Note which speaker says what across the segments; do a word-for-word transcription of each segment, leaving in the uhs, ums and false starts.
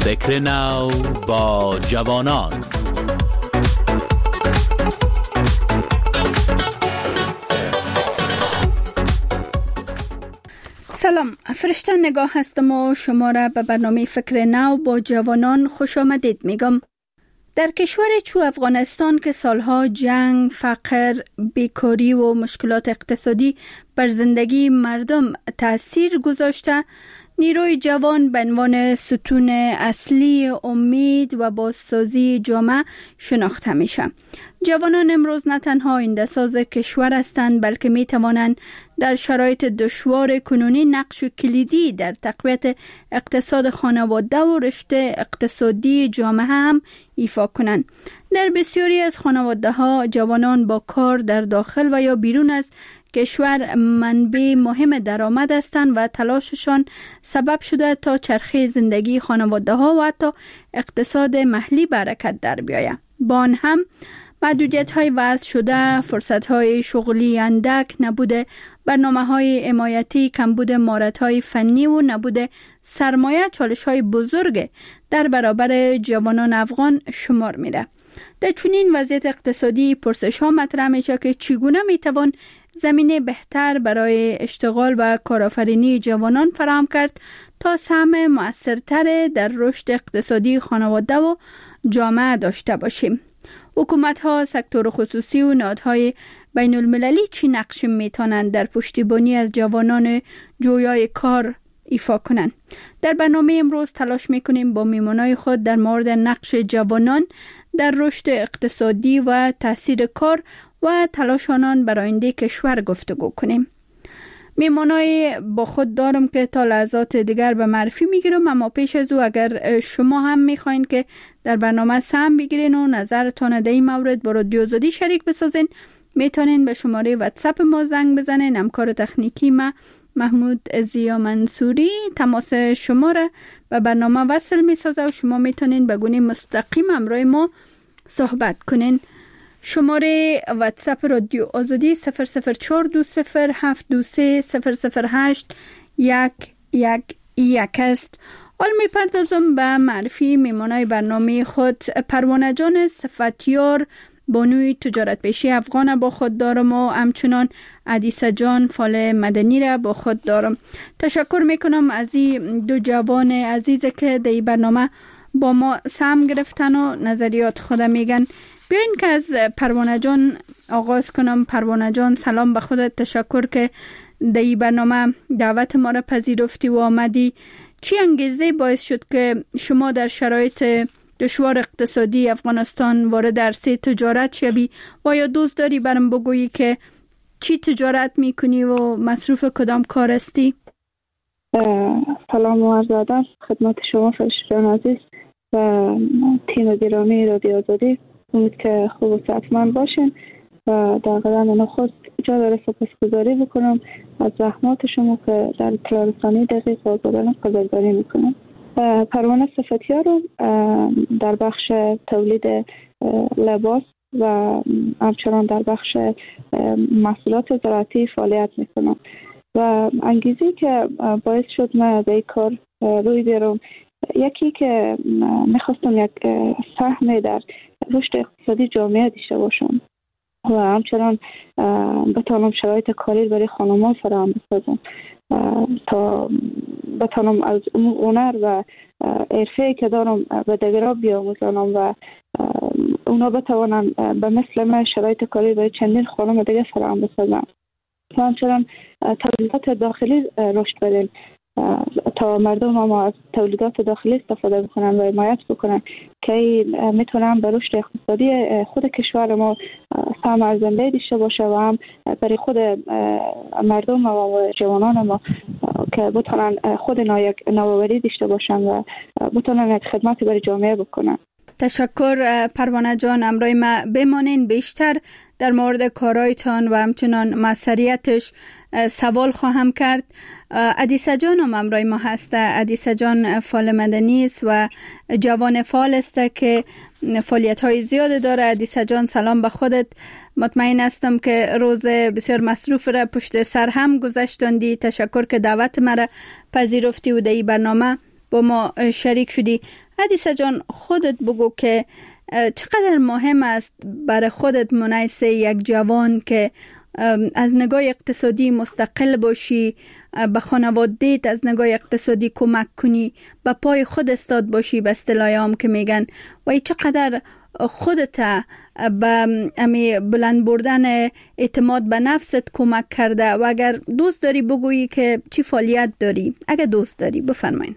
Speaker 1: فکر نو با جوانان.
Speaker 2: سلام، فرشته نگاه هستم و شما را به برنامه فکر نو با جوانان خوش آمدید میگم. در کشور چو افغانستان که سالها جنگ، فقر، بیکاری و مشکلات اقتصادی بر زندگی مردم تأثیر گذاشته، نیروی جوان به عنوان ستون اصلی امید و بازسازی جامعه شناخته میشه. جوانان امروز نه تنها اینده‌ساز کشور هستند، بلکه می توانند در شرایط دشوار کنونی نقش کلیدی در تقویت اقتصاد خانواده و رشد اقتصادی جامعه هم ایفا کنند. در بسیاری از خانواده ها جوانان با کار در داخل و یا بیرون از کشور منبع مهم درآمد هستند و تلاششان سبب شده تا چرخه زندگی خانواده ها و حتی اقتصاد محلی به حرکت در بیاید. با آن هم محدودیت های وضع شده، فرصت های شغلی اندک، نبود برنامه های حمایتی، کمبود مهارت های فنی و نبود سرمایه چالش های بزرگ در برابر جوانان افغان شمار میره. در چنین وضعیت اقتصادی پرسش ها مطرح میشه که چگونه میتوان زمینه بهتر برای اشتغال و کارآفرینی جوانان فراهم کرد تا سهم مؤثرتر در رشد اقتصادی خانواده و جامعه داشته باشیم. حکومت ها، سکتور خصوصی و نهادهای بین المللی چی نقش میتونند در پشتیبانی از جوانان جویای کار ایفا کنند؟ در برنامه امروز تلاش میکنیم با میمونای خود در مورد نقش جوانان در رشد اقتصادی و تاثیر کار و تلاش آنان بر آینده کشور گفتگو کنیم. میمونای با خود دارم که تا لحظات دیگر به معرفی میگیرم، اما پیش از او اگر شما هم میخواین که در برنامه سهم بگیرین و نظرتان در این مورد با رادیو آزادی شریک بسازین، میتونین به شماره واتساپ ما زنگ بزنین. همکار تکنیکی ما محمود زیا منصوری تماس شما را به برنامه وصل میسازه و شما میتونین به گونه مستقیم همراه ما صحبت کنین. شماره واتساپ رادیو آزادی صفر صفر چهار دو صفر هفت دو سه صفر صفر هشت یک یک یک است. حال می پردازم به معرفی میمانای برنامه خود. پروانه جان صفتیار بانوی تجارت پیشی افغان با خود دارم و همچنان عدیسه جان فال مدنی را با خود دارم. تشکر میکنم از این دو جوان عزیز که در برنامه با ما سهم گرفتن و نظریات خود میگن. بیاین که از پروانه جان آغاز کنم. پروانه جان سلام به خودت، تشکر که در این برنامه دعوت ما را پذیرفتی و آمدی. چی انگیزه باعث شد که شما در شرایط دشوار اقتصادی افغانستان وارد عرصه تجارت شوی و یا دوست داری برام بگویی که چی تجارت میکنی و مصروف کدام کار هستی؟
Speaker 3: سلام و عرض ادب خدمت شما فرشته جان عزیز و تیم گرامی رادیو آزادی. امید که خوب و صحتمند باشین و در قدم نخست جا داره سپاسگزاری بکنم از زحمات شما که در اطلاع رسانی دقیق و آزادانه قدردانی میکنم. پروانه صفتیار رو در بخش تولید لباس و همچنان در بخش محصولات زراعتی فعالیت میکنم و انگیزی که باعث شد من به این کار روی بیارم، یکی که میخواستم یک سهم در رشد اقتصادی جامعه داشته باشم و همچنان بتانم شرایط کاری برای خانمان فراهم بسازم تا بتانم از هنر و حرفه‌ای که دارم به دیگران بیاموزانم و اونا بتوانن به مثل من شرایط کاری برای چندین خانم دیگه فراهم بسازم و همچنان تولیدات داخلی رشد بدیم تا مردم ما از تولیدات داخلی استفاده بکنن و حمایت بکنن که میتونن به رشد اقتصادی خود کشور ما سهم ارزنده داشته باشه و هم برای خود مردم ما و جوانان ما که بتونن خود نوآوری داشته باشن و بتونن یک خدمت برای جامعه بکنن.
Speaker 2: تشکر پروانه جان، امروز ما بمانین. بیشتر در مورد کارایتان و همچنان مسئولیتش سوال خواهم کرد. عدیسه جان هم امروز ما هسته. عدیسه جان فعال مدنی است و جوان فعال است که فعالیت های زیاد داره. عدیسه جان سلام به خودت. مطمئن هستم که روز بسیار مصروف را پشت سر هم گذاشتندی. تشکر که دعوت مرا پذیرفتی و در این برنامه با ما شریک شدی. حدیثه جان، خودت بگو که چقدر مهم است برای خودت منیس یک جوان که از نگاه اقتصادی مستقل باشی، به خانواده‌ت از نگاه اقتصادی کمک کنی، به پای خود استاد باشی، به اصطلاح عام که میگن، و چقدر خودت به امی بلند بردن اعتماد به نفست کمک کرده. و اگر دوست داری بگویی که چی فعالیت داری، اگر دوست داری بفرمایین.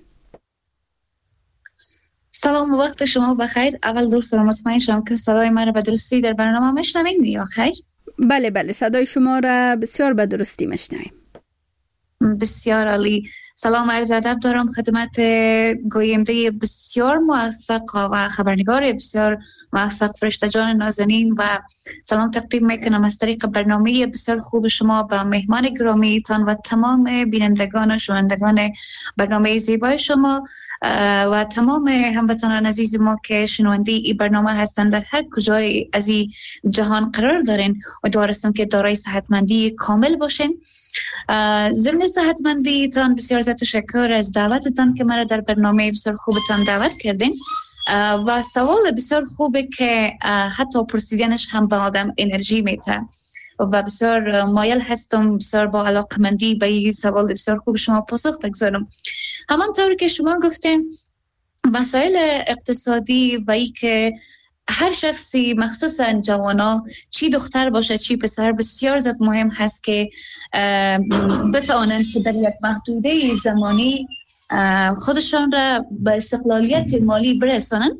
Speaker 4: سلام و وقت شما بخیر. اول دوست را مطمئن شدم که صدای من را به درستی در برنامه میشنوین یا خیر؟
Speaker 2: بله بله، صدای شما را بسیار به درستی میشنویم.
Speaker 4: بسیار عالی. سلام عرض ادب دارم خدمت گوینده بسیار موفق و خبرنگار بسیار موفق فرشته جان نازنین و سلام تقدیم میکنم از طریق برنامه بسیار خوب شما به مهمان گرامی تان و تمام بینندگان و شنوندگان برنامه زیبای شما و تمام هموطنان عزیز ما که شنونده این برنامه هستند در هر کجای از این جهان قرار دارین. امیدوارم که دارای صحتمندی کامل باشین. ضمن صحتمندی تان بسیار تشکر از دعوتتان که مرا در برنامه بسیار خوبتان دعوت کردین و سوال بسیار خوبه که حتی پرسیدنش هم به آدم انرژی میده و بسیار مایل هستم بسیار با علاقمندی به این سوال بسیار خوب شما پاسخ بگذارم. همانطور که شما گفتین مسائل اقتصادی و ای که هر شخصی مخصوصا جوانا چی دختر باشه چی پسر بسیار زیاد مهم هست که بتوانند که در یک محدوده زمانی خودشان را به استقلالیت مالی برسانند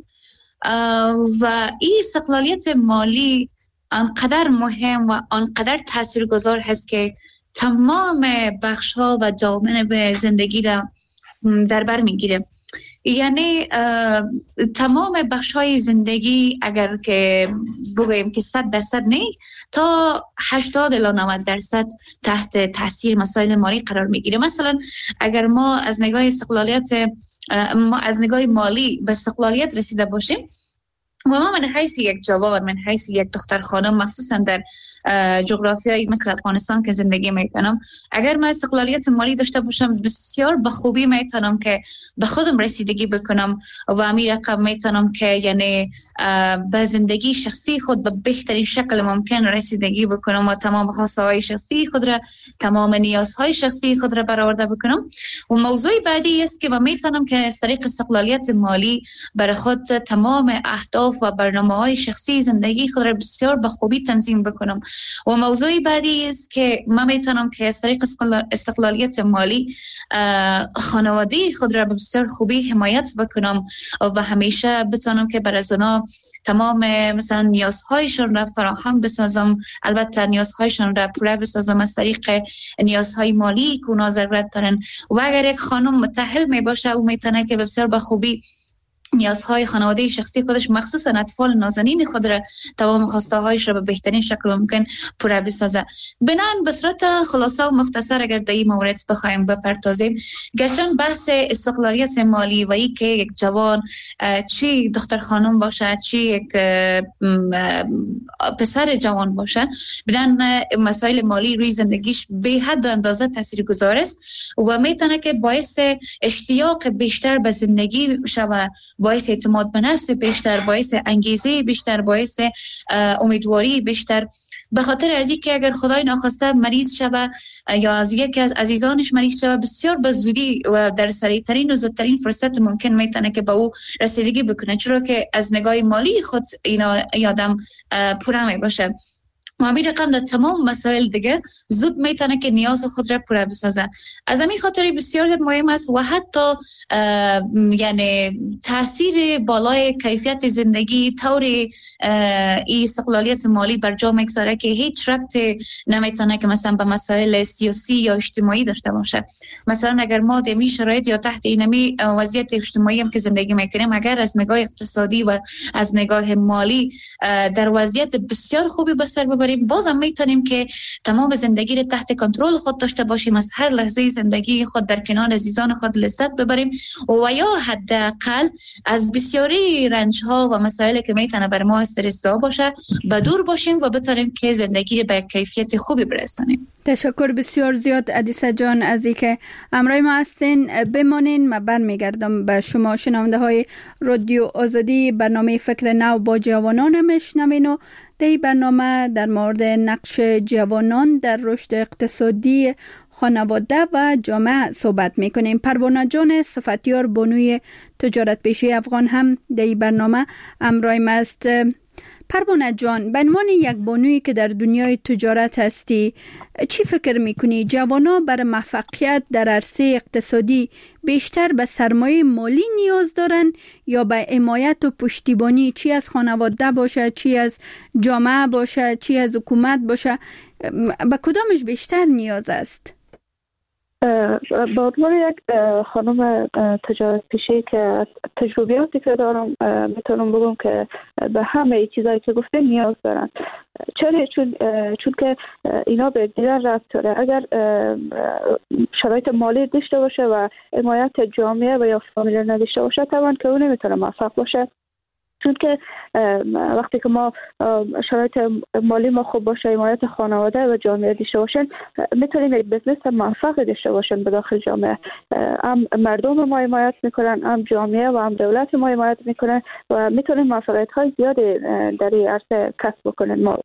Speaker 4: و این استقلالیت مالی آنقدر مهم و آنقدر تاثیرگذار هست که تمام بخش‌ها و جوانب زندگی را در بر میگیره. یعنی تمام بخش‌های زندگی اگر که بگوییم که صد درصد نه تا هشتاد الی نود درصد تحت تاثیر مسائل مالی قرار میگیره. مثلا اگر ما از نگاه استقلالیت ما از نگاه مالی به استقلالیت رسیده باشیم و ما من حیث یک جوان، من حیث یک دختر خانم مخصوصا در جغرافیایی مثل افغانستان که زندگی میکنم، اگر من استقلالیت مالی داشته باشم بسیار به خوبی میتونم که به خودم رسیدگی بکنم و همین رقم میتونم که یعنی به زندگی شخصی خود به بهترین شکل ممکن رسیدگی بکنم و تمام خواسته های شخصی خود را، تمام نیازهای شخصی خود را برآورده بکنم. و موضوع بعدی است که من میتونم که از طریق استقلالیت مالی برای خود تمام اهداف و برنامه‌های شخصی زندگی خود را بسیار به خوبی تنظیم بکنم. و موضوع بعدی است که من میتونم که از طریق استقلالیت مالی خانواده خود را بسیار خوبی حمایت بکنم و همیشه بتونم که برای زنا تمام مثلا نیازهایشون را فراهم بسازم، البته نیازهایشون را پوره بسازم از طریق نیازهای مالی که اونا ضرورت دارن. و اگر یک خانم متأهل می باشه او میتونه که بسیار به خوبی نیازهای خانواده شخصی خودش مخصوصا اطفال نازنین خود را تمام خواسته هایش را به بهترین شکل ممکن پوره بسازه. بنان به صورت خلاصه و مختصر اگر در این مورد بخوایم بپردازیم، گرچه بحث استقلالیت مالی و ای که یک جوان چی دختر خانم باشه چی یک پسر جوان باشه بنان مسائل مالی روی زندگیش به حد اندازه تاثیرگذار است و میتونه که باعث اشتیاق بیشتر به زندگی شوه، باعث اعتماد به نفس بیشتر، باعث انگیزه بیشتر، باعث امیدواری بیشتر. به خاطر از اینکه اگر خدای ناخواسته مریض شوه یا از یکی از عزیزانش مریض شوه بسیار به زودی و در سریعترین و زودترین فرصت ممکن میتونه که به او رسیدگی بکنه، چرا که از نگاه مالی خود اینا یادم پوره می باشه. و همین رقم در تمام مسائل دیگه زود میتونه که نیاز خود را پوره بسازه. از همین خاطر بسیار مهم است و حتی یعنی تاثیر بالای کیفیت زندگی طور این استقلالیت مالی بر جا میگذاره که هیچ ربط نمیتونه که مثلا به مسائل سیاسی یا اجتماعی داشته باشه. مثلا اگر ما در این شرایط یا تحت این وضعیت اجتماعی هم که زندگی میکنیم، اگر از نگاه اقتصادی و از نگاه مالی در وضعیت بسیار خوبی به سر ببریم ببریم، بازم میتونیم که تمام زندگی رو تحت کنترل خود داشته باشیم، از هر لحظه زندگی خود در کنار عزیزان خود لذت ببریم و یا حداقل از بسیاری رنج ها و مسائلی که میتونه بر ما استرس‌زا باشه به دور باشیم و بتونیم که زندگی به کیفیت خوبی برسانیم.
Speaker 2: تشکر بسیار زیاد ادیسه جان از اینکه همراه ما هستین. بمانین، من برمیگردم به شما شنونده های رادیو آزادی. برنامه فکر نو با جوانان میشنوین و در این برنامه در مورد نقش جوانان در رشد اقتصادی خانواده و جامعه صحبت میکنیم. پروانه جان صفتیار، بانوی تجارت پیشه افغان، هم در این برنامه همراه ما است. پروانه جان، به عنوان یک بانویی که در دنیای تجارت هستی، چی فکر میکنی جوانا برای موفقیت در عرصه اقتصادی بیشتر به سرمایه مالی نیاز دارن یا به حمایت و پشتیبانی، چی از خانواده باشه، چی از جامعه باشه، چی از حکومت باشه، به کدامش بیشتر نیاز است؟
Speaker 3: با عنوان یک خانم تجارت پیشه که تجربیاتی که دارم میتونم بگم که به همه چیزایی که گفته نیاز دارن. چرا؟ چون چون که اینا به دیگر ربط داره. اگر شرایط مالی داشته باشه و حمایت جامعه و یا فامیل نداشته باشه، طبعا که اون نمیتونه موفق باشه. چون که وقتی که ما شرایط مالی ما خوب باشه، حمایت خانواده و جامعه داشته باشن، میتونیم یک بزنس موفق داشته باشن به داخل جامعه. هم مردم ما حمایت میکنن، هم جامعه و هم دولت ما حمایت میکنن و میتونیم موفقیت های زیادی در این عرصه کسب بکنن. ما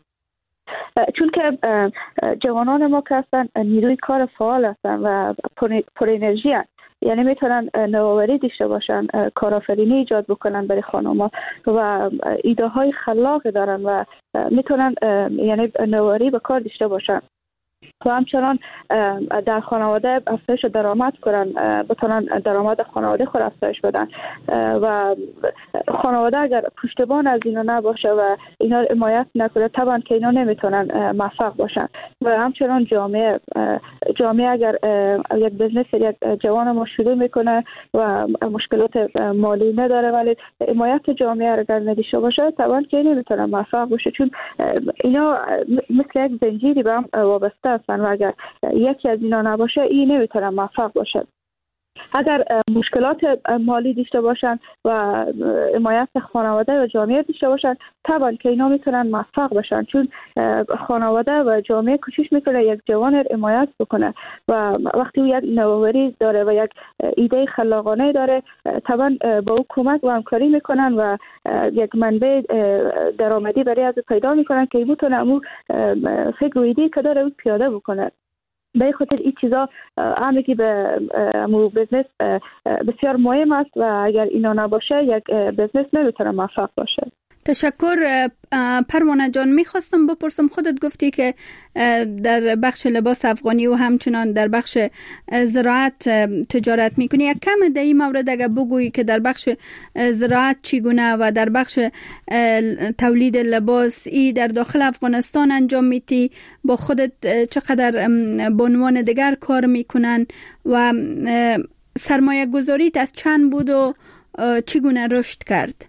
Speaker 3: چون که جوانان ما که هستن نیروی کار فعال هستن و پر انرژی هستن، یعنی میتونن نوآوری داشته باشن، کارآفرینی ایجاد بکنن برای خانم‌ها و ایده های خلاق دارن و میتونن یعنی نوآوری به کار داشته باشن و همچنان در خانواده افزایش درآمد کنن، بتونن درآمد خانواده خود افزایش بدن و خانواده اگر پشتیبان از اینا نباشه و اینا حمایت نکنه، طبعا که اینا نمیتونن موفق باشن. و همچنان جامعه جامعه اگر یک بزنس یک جوان ما شروع میکنه و مشکلات مالی نداره ولی حمایت جامعه اگر نداشته باشه، طبعا که نمیتونه موفق باشه، چون اینا مثل یک زنجیری به هم وابسته هستن و اگر یکی از اینا نباشه این نمیتونه موفق باشه. اگر مشکلات مالی داشته باشن و حمایت خانواده و جامعه داشته باشن، طبعا که اینا میتونن موفق باشن، چون خانواده و جامعه کوشش میکنه یک جوان حمایت بکنه و وقتی او یک نوآوری داره و یک ایده خلاقانه داره، طبعا با او کمک و همکاری میکنن و یک منبع درآمدی برای از پیدا میکنن که میتونه امو فکر و ایده که داره او پیاده بکنه. به خاطر این چیزا همگی به مو بزنس بسیار مهم است و اگر اینا نباشه یک بزنس نمیتونه موفق باشه.
Speaker 2: تشکر. پروانه جان، میخواستم بپرسم، خودت گفتی که در بخش لباس افغانی و همچنان در بخش زراعت تجارت میکنی. یک کم در این مورد اگر بگویی که در بخش زراعت چگونه و در بخش تولید لباس ای در داخل افغانستان انجام میتی، با خودت چقدر به عنوان دیگر کار میکنن و سرمایه گذاریت از چند بود و چگونه رشد کرد؟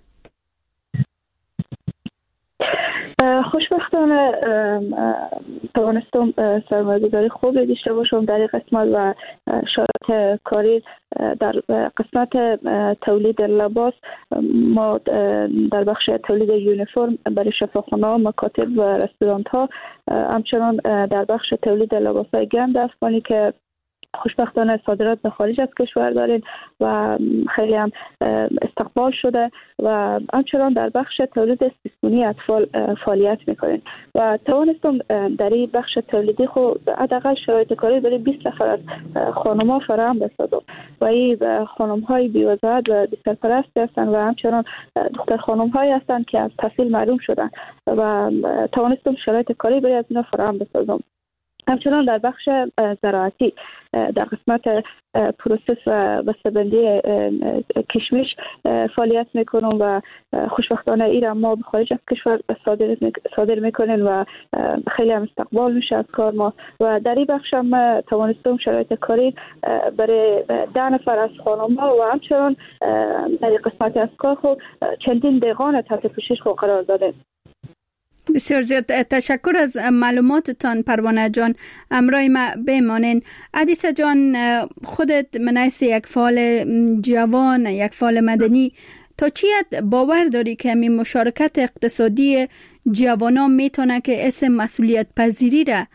Speaker 3: خوشبختانه توانستم سرمایه‌گذاری خوبی داشته باشم در این قسمت و شرایط کاری در قسمت تولید لباس. ما در بخش تولید یونیفرم برای شفاخانه‌ها، مکاتب و رستوران‌ها، همچنان در بخش تولید لباس‌های گند افغانی که خوشبختانه صادرات به خارج از کشور داریم و خیلی هم استقبال شده و همچنان در بخش تولید سیستمونی اطفال فعالیت میکنیم و توانستم در این بخش تولیدی خود حداقل شرایط کاری برای بیست نفر از خانم‌ها فراهم بسازم و این خانم‌های بی‌وزارت و بی‌سرپرست هستند و همچنان دختر خانم‌هایی هستند که از تحصیل محروم شدن و توانستم شرایط کاری برای از اینا فراهم بسازم. همچنان در بخش زراعتی در قسمت پروسس و بسته‌بندی کشمش فعالیت میکنم و خوشبختانه این ما به خارج از کشور صادر صادر میکنیم و خیلی هم استقبال میشه از کار ما و در این بخش هم توانستم شرایط کاری برای ده نفر از خانم‌ها و همچنان در قسمت از کار خود چندین دهقان تحت پوشش خود قرار دادیم.
Speaker 2: بسیار زیاد تشکر از معلوماتتان پروانه جان. امرای ما بمانین. عدیسه جان، خودت منیس یک فعال جوان، یک فعال مدنی، تا چی باور داری که می مشارکت اقتصادی جوانان میتونه که اسم مسئولیت پذیری را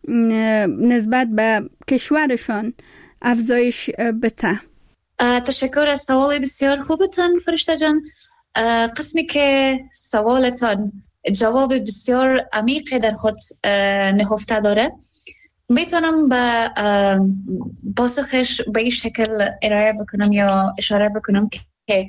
Speaker 2: نسبت به کشورشان افزایش بده؟
Speaker 4: تشکر از سوال بسیار خوبتان فرشته جان. قسمی که سوالتان جواب بسیار عمیق در خود نهفته داره، میتونم به پاسخش به این شکل ارائه بکنم یا اشاره بکنم که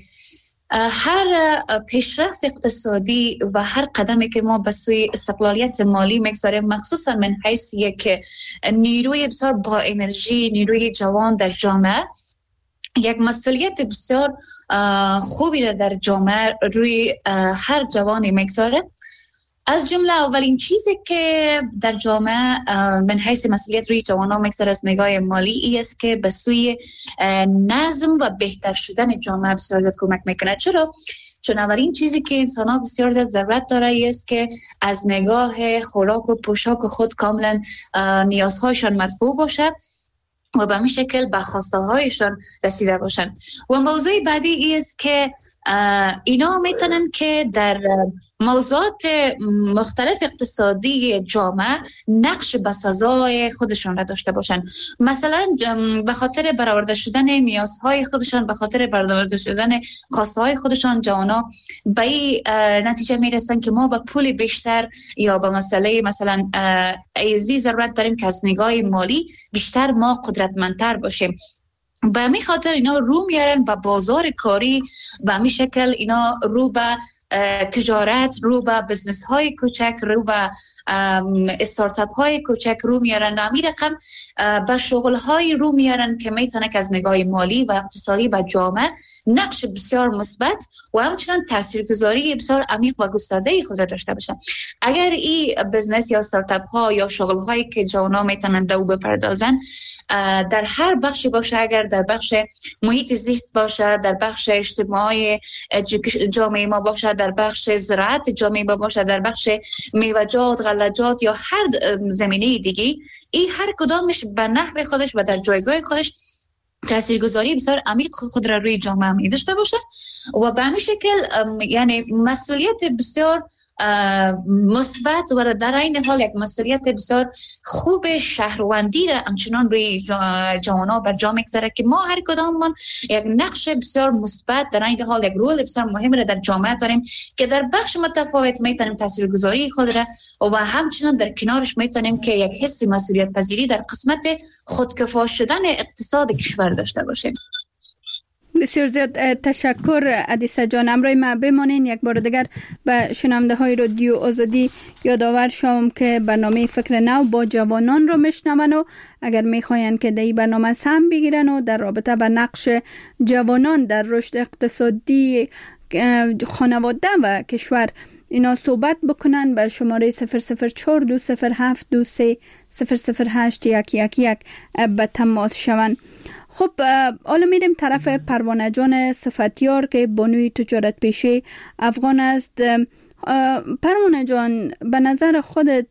Speaker 4: هر پیشرفت اقتصادی و هر قدمی که ما به سوی استقلالیت مالی میگذاریم، مخصوصا من حیث یک نیروی بسیار با انرژی، نیروی جوان در جامعه، یک مسئولیت بسیار خوبی را در جامعه روی هر جوانی میگذاره. از جمله اولین چیزی که در جامعه من حیث مسئولیت روی جوانان میگذاره از نگاه مالی ای است که به سوی نظم و بهتر شدن جامعه بسیار زیاد کمک میکنه. چرا؟ چون اولین چیزی که انسان ها بسیار زیاد ضرورت داره ای است که از نگاه خوراک و پوشاک خود کاملا نیازهایشان مرفوع باشه و به همین شکل به خواسته هایشان رسیده باشن. و موضوع بعدی ای است که اینا میتونن که در موضوعات مختلف اقتصادی جامعه نقش بسزای خودشان را داشته باشن. مثلا به خاطر برآورده شدن نیازهای خودشان، به خاطر برآورده شدن خواسته های خودشان، جوانا به این نتیجه میرسن که ما با پول بیشتر یا به مسئله مثلا ایزی ضرورت داریم که از نگاه مالی بیشتر ما قدرتمندتر باشیم. به همین خاطر اینا رو میارن به بازار کاری، به همین شکل اینا رو به تجارت، رو به بزنس های کوچک، رو به استارتاپ های کوچک رو میارن و همین رقم به شغل های رو میارن که میتونه که از نگاه مالی و اقتصادی به جامعه نقش بسیار مثبت و همچنان تاثیرگذاری بسیار عمیق و گسترده خود را داشته باشن. اگر این بزنس یا استارتاپ ها یا شغل هایی که جوانا میتونن دو بپردازن در هر بخشی باشه، اگر در بخش محیط زیست باشه، در بخش اجتماعی جامعه ما باشه، در بخش زراعت جامعه ما باشه، در بخش میوه‌جات، غله‌جات یا هر زمینه دیگه، این هر کدامش به نحو خودش و در جایگاه خودش تاثیرگذاری بسیار عمیق خود را روی جامعه می داشته باشه و به همین شکل یعنی مسئولیت بسیار مثبت و در این حال یک مسئولیت بسیار خوب شهروندی را همچنان روی جوانا بر جا میگذاره که ما هر کداممان یک نقش بسیار مثبت در این حال یک رول بسیار مهم را در جامعه داریم که در بخش متفاوت میتونیم تاثیرگذاری خود را و همچنان در کنارش میتونیم که یک حس مسئولیت پذیری در قسمت خودکفا شدن اقتصاد کشور داشته باشیم.
Speaker 2: بسیار زیاد تشکر عدیسه جان. امروز ما بمانین. یک بار دیگر به شنونده های رادیو آزادی یادآور شوم که برنامه فکر نو با جوانان رو میشنون و اگر میخواین که در این برنامه سهم بگیرن و در رابطه با نقش جوانان در رشد اقتصادی خانواده و کشور اینا صحبت بکنن، به شماره صفر صفر چهار دو صفر هفت دو سه صفر صفر هشت یک یک یک به تماس شوند. خب حالا میریم طرف پروانه جان صفتیار که بانوی تجارت پیشه افغان است. پروانه جان، به نظر خودت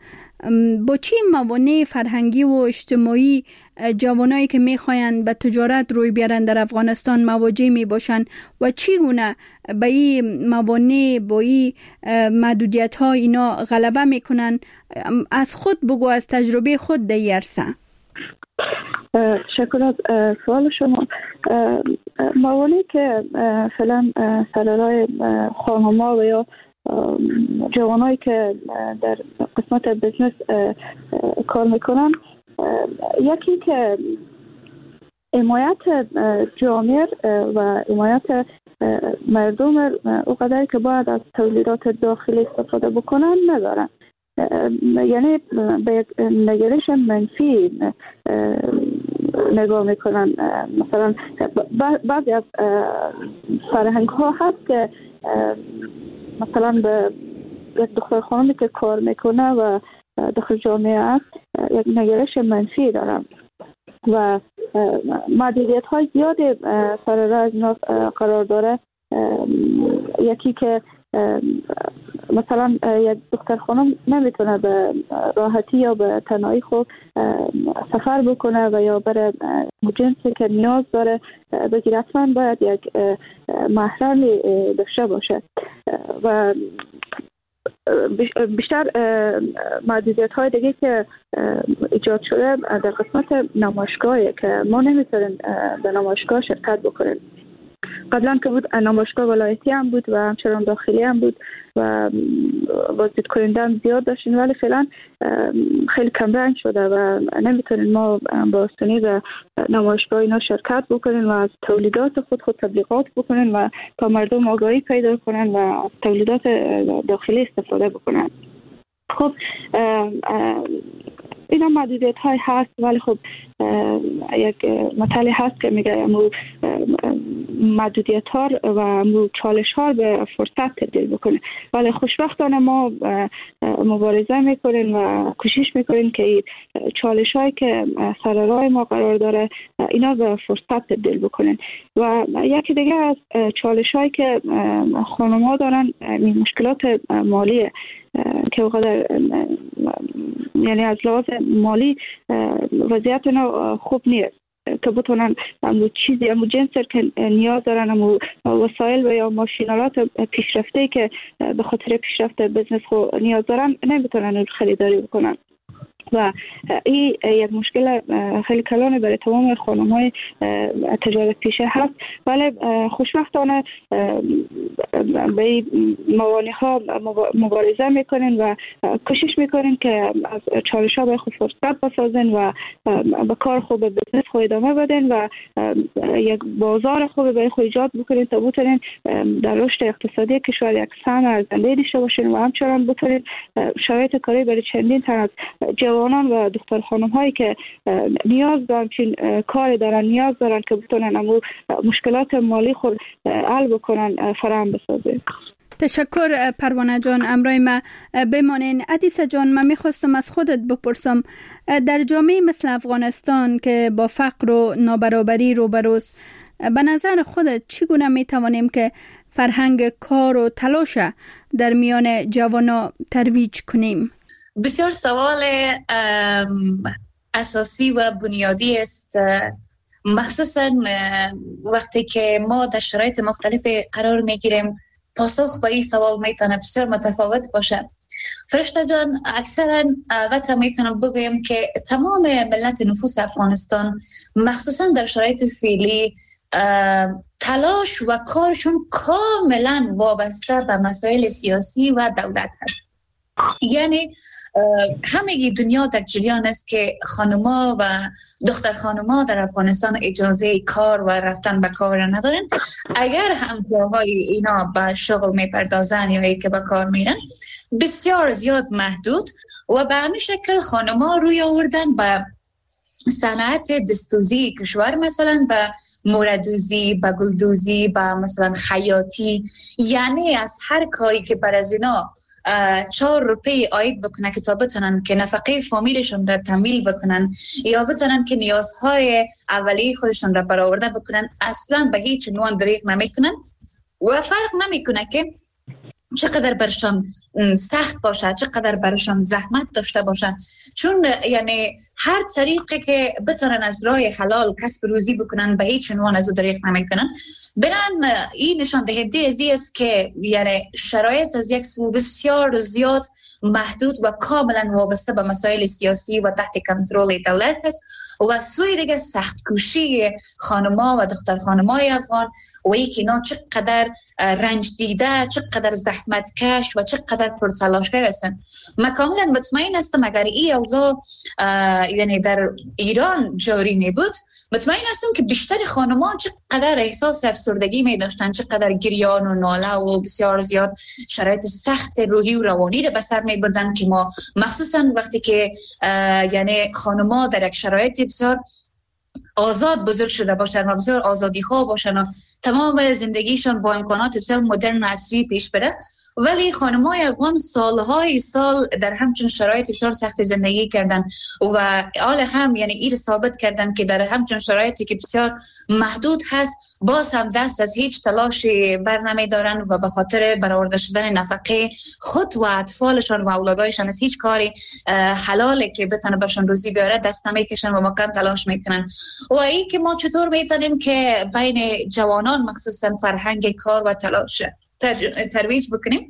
Speaker 2: با چی موانع فرهنگی و اجتماعی جوانایی که میخواین به تجارت روی بیارن در افغانستان مواجه می باشن و چگونه به این موانع با این محدودیت ها اینا غلبه میکنن؟ از خود بگو، از تجربه خود در عرصه.
Speaker 3: شکر از سوال شما. موانعی که فعلا سرای خانم‌ها و یا جوانایی که در قسمت بزنس کار میکنن، یکی که حمایت جامعه و حمایت مردم اونقدری که باید از تولیدات داخلی استفاده بکنن ندارن، یعنی به یک نگرش منفی نگاه میکنن. مثلا بعضی از فرهنگ ها هست که مثلا به یک دختر خانمی که کار میکنه و داخل جامعه است یک نگرش منفی دارن و محدودیت های زیادی سر راه از اینا قرار داره. یکی که مثلا یک دختر خانم نمیتونه به راحتی یا به تنهایی خود سفر بکنه و یا بره جنسی که نیاز داره بگیره، حتما باید یک محرمی داشته باشه و بیشتر محدودیت های دیگه که ایجاد شده در قسمت نمایشگاهی که ما نمیتونیم به نمایشگاه شرکت بکنیم. قبلا که بود نمایشگاه ولایتی هم بود و همچنان داخلی هم بود و بازدید کننده هم زیاد داشتین، ولی فعلا خیلی کم رنگ شده و نمیتونیم ما با آسانی به نمایشگاه اینا شرکت بکنیم و از تولیدات خود خود تبلیغات بکنیم و تا مردم آگاهی پیدا کنن و از تولیدات داخلی استفاده بکنن. خب اینا محدودیت های هست، ولی خب یک مطلب هست که میگه امو محدودیت ها و امو چالش ها به فرصت تبدیل بکنه، ولی خوشبختانه ما مبارزه میکنیم و کوشش میکنیم که چالش هایی که سر راه ما قرار داره اینا به فرصت تبدیل بکنن. و یکی دیگه از چالش هایی که خانم ها دارن مشکلات مالیه که وقدر یعنی از لحاظ مالی وضعیت اینا خوب نیست که بتونن امو چیزی امو جنسر که نیاز دارن، امو وسایل و یا ماشینالات پیشرفته که به خاطر پیشرفت بزنس خود نیاز دارن نمیتونن خریداری بکنن و این یک مشکل خیلی کلانه برای تمام خانم‌های تجارت پیشه هست. ولی خوشبختانه به موانع‌ها مبارزه میکنین و کوشش میکنین که از چالش‌ها به خود فرصت بسازین و به کار خود به بزنس خود ادامه بدین و یک بازار خوب به خود ایجاد بکنین تا بتونین در رشد اقتصادی کشور یک سهم ارزنده داشته باشین و همچنان بتونین شرایط کاری برای چندین تن از جوانان و دختر خانم هایی که نیاز دارن چین کاری دارن نیاز دارن که بتونن امو مشکلات مالی خود حل بکنن فراهم بسازه.
Speaker 2: تشکر پروانه جان، امرای ما بمانین. عدیسه جان، من میخواستم از خودت بپرسم، در جامعه مثل افغانستان که با فقر و نابرابری روبروست، به نظر خودت چگونه میتوانیم که فرهنگ کار و تلاش در میان جوانا ترویج کنیم؟
Speaker 4: بسیار سوال اساسی و بنیادی است، مخصوصا وقتی که ما در شرایط مختلف قرار میگیریم. پاسخ به این سوال میتونه بسیار متفاوت باشه. فرشته جان، اکثرا البته میتونم بگویم که تمام ملت نفوس افغانستان مخصوصا در شرایط فعلی تلاش و کارشون کاملا وابسته به مسائل سیاسی و دولت هست. یعنی همه دنیا در جریان است که خانوما و دختر خانوما در افغانستان اجازه کار و رفتن به کار ندارن. اگر هم جاهای اینا به شغل میپردازن یا ای که به کار میرن بسیار زیاد محدود و به همین شکل خانوما روی آوردن به صنعت دستوزی کشور، مثلا به موردوزی، به گلدوزی، به مثلا خیاطی. یعنی از هر کاری که بر از اینا چهار روپی آید بکنن که تا بتونن که نفقه فامیلشون را تمویل بکنن یا بتونن که نیازهای اولیه خودشون را برآورده بکنن، اصلا به هیچ عنوان دریغ نمیکنن و فرق نمیکنه که چقدر برشان سخت باشه، چقدر برشان زحمت داشته باشه، چون یعنی هر طریقی که بتونن از راه حلال کسب روزی بکنن به هیچ عنوان از او دریغ نمیکنن. برن این نشان دهنده ازی است که یعنی شرایط از یک سو بسیار زیاد محدود و کاملا وابسته به مسائل سیاسی و تحت کنترل دولت است و سوی دیگه سخت کوشی خانما و دختر خانمای افغان و ای که اینا چقدر رنج دیده، چقدر زحمت کش و چقدر پرتلاشگر هستن. من کاملا مطمئن هستم اگر این اوضاع یعنی در ایران جاری نبود، مطمئن هستم که بیشتر خانمان چقدر احساس افسردگی می داشتن، چقدر گریان و ناله و بسیار زیاد شرایط سخت روحی و روانی را به سر می بردن که ما مخصوصا وقتی که یعنی خانمان در یک شرایط بسیار آزاد بزرگ شده باشن و بسیار آزادی خواه باشن و تمام زندگیشان با امکانات بسیار مدرن و عصری پیش بره ولی خانم‌های افغان سالهای سال در همچون شرایط بسیار سخت زندگی کردن و حال هم یعنی این ثابت کردن که در همچون شرایطی که بسیار محدود هست باز هم دست از هیچ تلاشی بر نمیدارن و به خاطر برآورده شدن نفقه خود و اطفالشان و اولادایشان از هیچ کاری حلاله که بتونه برشان روزی بیاره دست نمیکشن و مکان تلاش میکنن. و این که ما چطور میتونیم که بین جوانان مخصوصا فرهنگ کار و تلاش ترویج بکنیم.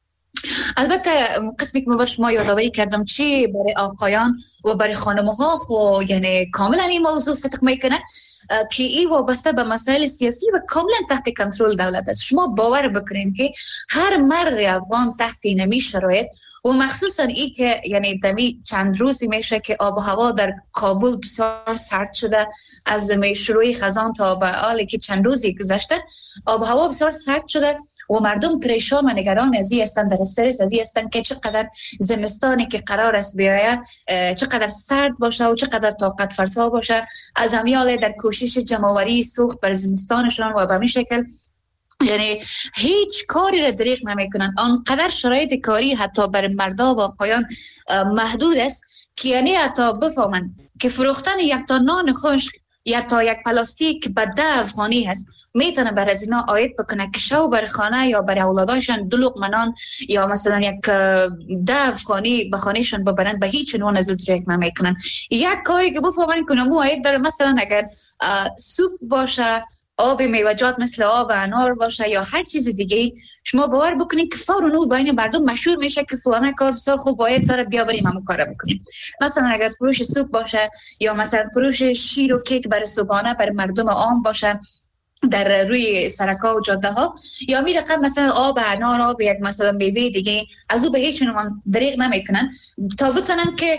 Speaker 4: البته قسمی که من برش ما یادآوری کردم چی برای آقایان و برای خانم‌ها خو یعنی کاملا این موضوع صدق میکنه که این وابسته به مسائل سیاسی و کاملا تحت کنترل دولت است. شما باور بکنید که هر مرد افغان تحت نمی شرایط و مخصوصا این که یعنی دمی چند روزی میشه که آب و هوا در کابل بسیار سرد شده، از شروع خزان تا به حالی که چند روزی گذشته آب و هوا بسیار سرد شده و مردم پریشان و نگران از این هستند، در استرس از این هستند که چقدر زمستانی که قرار است بیاید چقدر سرد باشه و چقدر طاقت فرسا باشه. از همیال در کوشش جمع‌آوری سوخت بر زمستانشان و به همین شکل یعنی هیچ کاری را دریغ نمیکنن. آنقدر شرایط کاری حتی بر مردا و آقایان محدود است که یعنی حتی بفهمن که فروختن یک تا نان خشک یا تا یک پلاستیک به ده افغانی هست میتونه بر از اینا عاید بکنه که شو بر خانه یا بر اولادایشان دو لقمه نان یا مثلا یک ده افغانی به خانهشان ببرن، به هیچ عنوان از او دریغ نمیکنن. یک کاری که بفهمن که مو عاید داره، مثلا اگر سوپ باشه، آب میوه‌جات مثل آب انار باشه یا هر چیز دیگه، شما باور بکنید که فوراً بین مردم مشهور میشه که فلانه کار بسیار خوب باید داره، بیا بریم همون کارو بکنیم. مثلا اگر فروش سوپ باشه یا مثلا فروش شیر و کیک برای صبحانه برای مردم عام باشه در روی سرک‌ها و جاده ها، یا می رقم مثلا آب انار، آب یک مثلا میوه دیگه، از او به هیچ عنوان دریغ نمیکنن تا بتونن که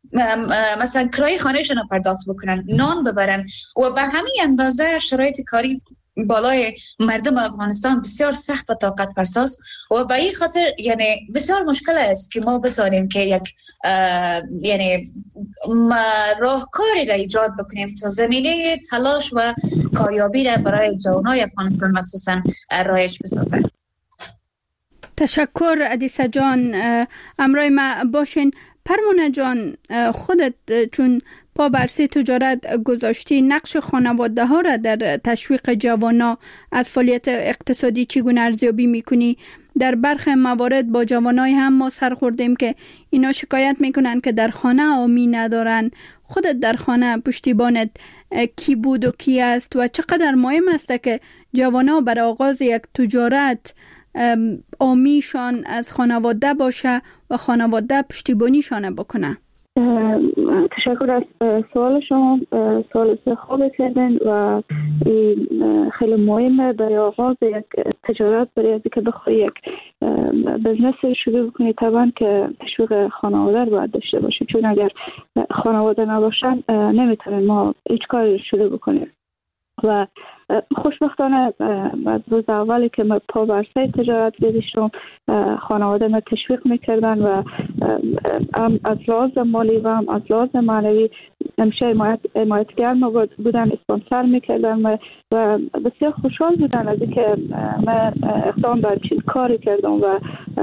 Speaker 4: مثلا کرایه خانهشون رو پرداخت بکنن، نان ببرن. و به همین اندازه شرایط کاری بالای مردم افغانستان بسیار سخت و طاقت فرساست و به این خاطر یعنی بسیار مشکل است که ما بتونیم که یک یعنی راهکاری را ایجاد بکنیم تا زمینه تلاش و کاریابی را برای جوانای افغانستان مخصوصا رایج بسازن.
Speaker 2: تشکر عدیسه جان، امرای ما باشین. پرمونه جان، خودت چون پا برسی تجارت گذاشتی، نقش خانواده ها را در تشویق جوانا از فعالیت اقتصادی چگونه ارزیابی میکنی؟ در برخی موارد با جوانای هم ما سر خوردیم که اینا شکایت میکنن که در خانه آمی ندارن. خودت در خانه پشتیبانت کی بود و کی است و چقدر مهم است که جوانا برای آغاز یک تجارت آمیشان از خانواده باشه و خانواده پشتیبانیشان بکنه؟
Speaker 3: تشکر از سوال شما، سوال خوب کردن و خیلی مهمه برای آغاز یک تجارت، برای از که بخوای یک بزنس شروع بکنی طبعا که تشویق خانواده رو باید داشته باشی، چون اگر خانواده نباشن نمیتونن ما هیچ کاری شروع بکنیم. و خوشبختانه روز اولی که من پا بر سر تجارت گذاشتم خانواده من تشویق میکردن و هم از لحاظ مالی و هم از لحاظ معنوی همیشه حمایتگر بودن، اسپانسر میکردن و بسیار خوشحال بودن از اینکه من اقدام به چنین کاری کردم و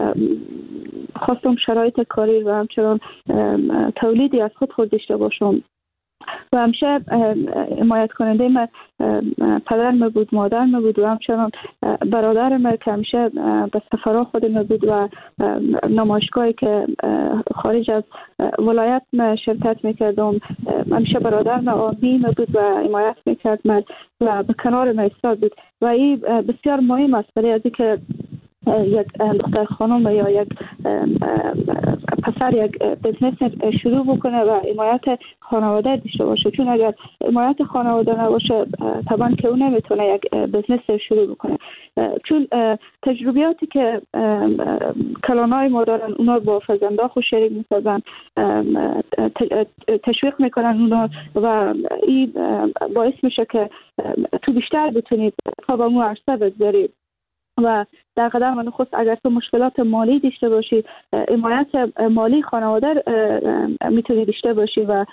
Speaker 3: خواستم شرایط کاری و همچنان تولیدی از خود خود داشته باشم. و همیشه حمایت کننده من پدر من بود، مادر من بود و همچنان برادر من که همیشه به سفرها خود من بود و نمایشگاهی که خارج از ولایت من شرکت میکردم همیشه برادر من آمی من بود و حمایت میکرد من و به کنار من ایستاد بود و این بسیار مهم است برای از اینکه یک دختر خانم یا یک پسر یک بزنس شروع بکنه و حمایت خانواده داشته باشه، چون اگر حمایت خانواده نباشه طبعا که اون نمیتونه یک بزنس شروع بکنه. چون تجربیاتی که کلانای ما دارن اونا با فرزندان خود شریک میسازن، تشویق میکنن اونا و این باعث میشه که تو بیشتر بتونید تا به اون عرصه بگذارید و در قدم نخست اگر تو مشکلات مالی داشته باشی، حمایت مالی خانواده میتونی داشته باشی و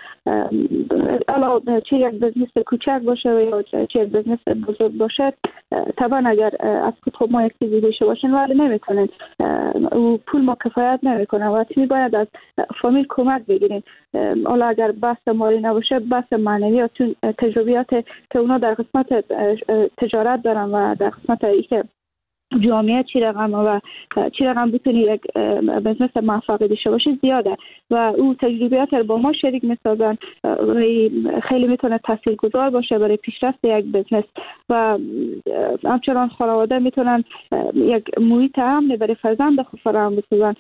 Speaker 3: علاوه چه یک بزنس کوچک باشه و یا چه یک بزنس بزرگ باشه، طبعا اگر از خود ما یک چیزی داشته باشین ولی نمیتونین و پول ما کفایت نمیکنه و چی باید از فامیل کمک بگیرین. حالا اگر بحث مالی نباشه، بحث معنوی، چون تجربیات که اونا در قسمت تجارت دارن و در قسمت اینکه جامعه چی رقم و چی رقم بتونی یک بزنس موفقی داشته باشی زیاده و او تجربیات رو با ما شریک میسازن و خیلی میتونه تاثیرگذار باشه برای پیشرفت یک بزنس و همچنان خانواده میتونن یک محیط امن برای فرزند خود فراهم بسازن.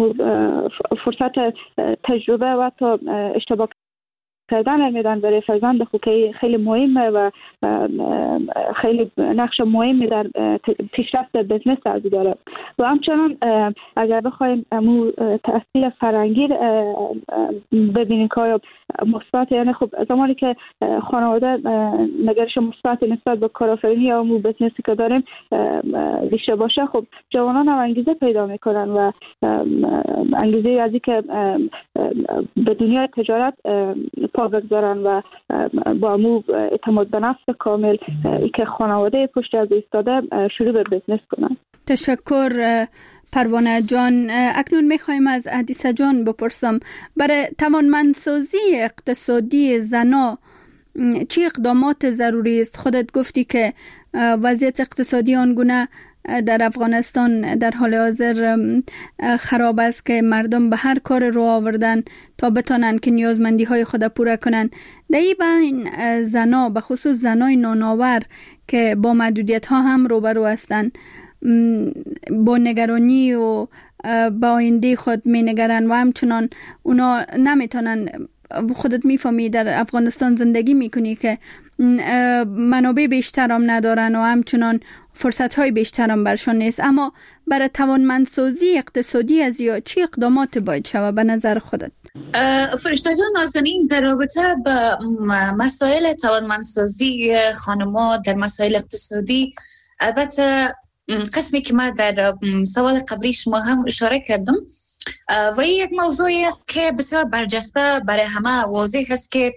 Speaker 3: فرصت تجربه و تا اشتباه کردن میدن برای فرزند خود که خیلی مهمه و خیلی نقش مهمی در پیشرفت بزنس از داره و همچنان اگر بخوایم امو تاثیر فرهنگی ببینیم که آیا مثبت، یعنی خب زمانی که خانواده نگرش مثبت نسبت به کارآفرینی یا امو بزنسی که داریم داشته باشه، خب جوانان هم انگیزه پیدا میکنن و انگیزه از اینکه به دنیای تجارت پا بگذارن و با امو اعتماد به نفس کامل ای که خانواده پشت از ایستاده شروع به بزنس کنن.
Speaker 2: تشکر پروانه جان. اکنون میخوایم از حدیثه جان بپرسم برای توانمندسازی اقتصادی زنا چه اقدامات ضروری است؟ خودت گفتی که وضعیت اقتصادی آنگونه در افغانستان در حال حاضر خراب است که مردم به هر کار رو آوردن تا بتانن که نیازمندی های خود پوره کنن. در این بین زنا، به خصوص زنای نانآور که با محدودیت ها هم روبرو هستند، با نگرانی و با آینده خود می نگرن و همچنان اونا نمیتونن. خودت میفهمی در افغانستان زندگی میکنی که منابع بیشتر هم ندارن و همچنان فرصت های بیشتر هم برشان نیست، اما برای توانمندسازی اقتصادی از یا چی اقدامات باید شود به نظر خودت؟
Speaker 4: فرشته جان نازنین، در رابطه با مسائل توانمندسازی خانم‌ها در مسائل اقتصادی، البته قسمی که ما در سوال قبلی شما هم اشاره کردم و این یک موضوعی است که بسیار برجسته برای همه واضح است که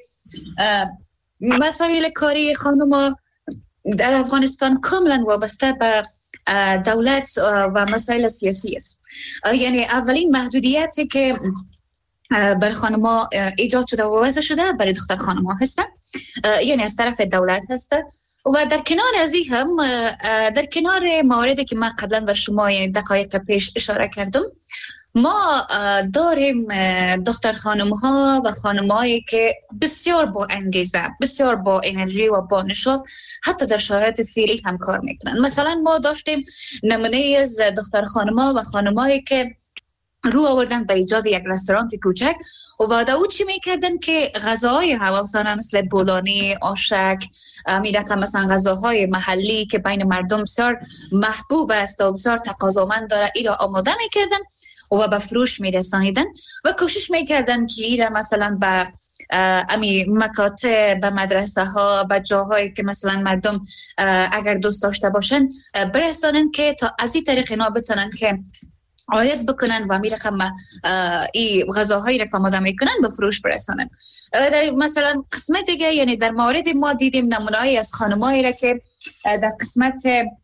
Speaker 4: مسائل کاری خانم‌ها در افغانستان کاملا وابسته به دولت و مسائل سیاسی است. یعنی اولین محدودیتی که بر خانم‌ها ایجاد شده و وضع شده برای دختر خانم‌ها هست، یعنی از طرف دولت هست و در کنار از این هم در کنار مواردی که من قبلا به شما یعنی دقایق پیش اشاره کردم، ما داریم دختر خانم‌ها و خانم‌هایی که بسیار با انگیزه، بسیار با انرژی و با نشاط حتی در شرایط فعلی هم کار میکنن. مثلا ما داشتیم نمونه از دختر خانم‌ها و خانم‌هایی که رو آوردن به ایجاد یک رستوران کوچک و بعد او چی میکردن که غذاهای هواسانه مثل بولانی، آشک، میرقم مثلا غذاهای محلی که بین مردم بسیار محبوب است و بسیار تقاضامند داره، ای را آماده میکردن و به فروش میرسانیدن و کوشش میکردن که ای را مثلا به امی مکاتب، به مدرسه ها، به جاهایی که مثلا مردم اگر دوست داشته باشن برسانن که تا از این طریق اینا بتونن که عاید بکنن و می رقم این غذاهایی را که آماده میکنن به فروش برسانن. در مثلا قسمت دیگه یعنی در مورد ما دیدیم نمونه‌ای از خانمایی را که در قسمت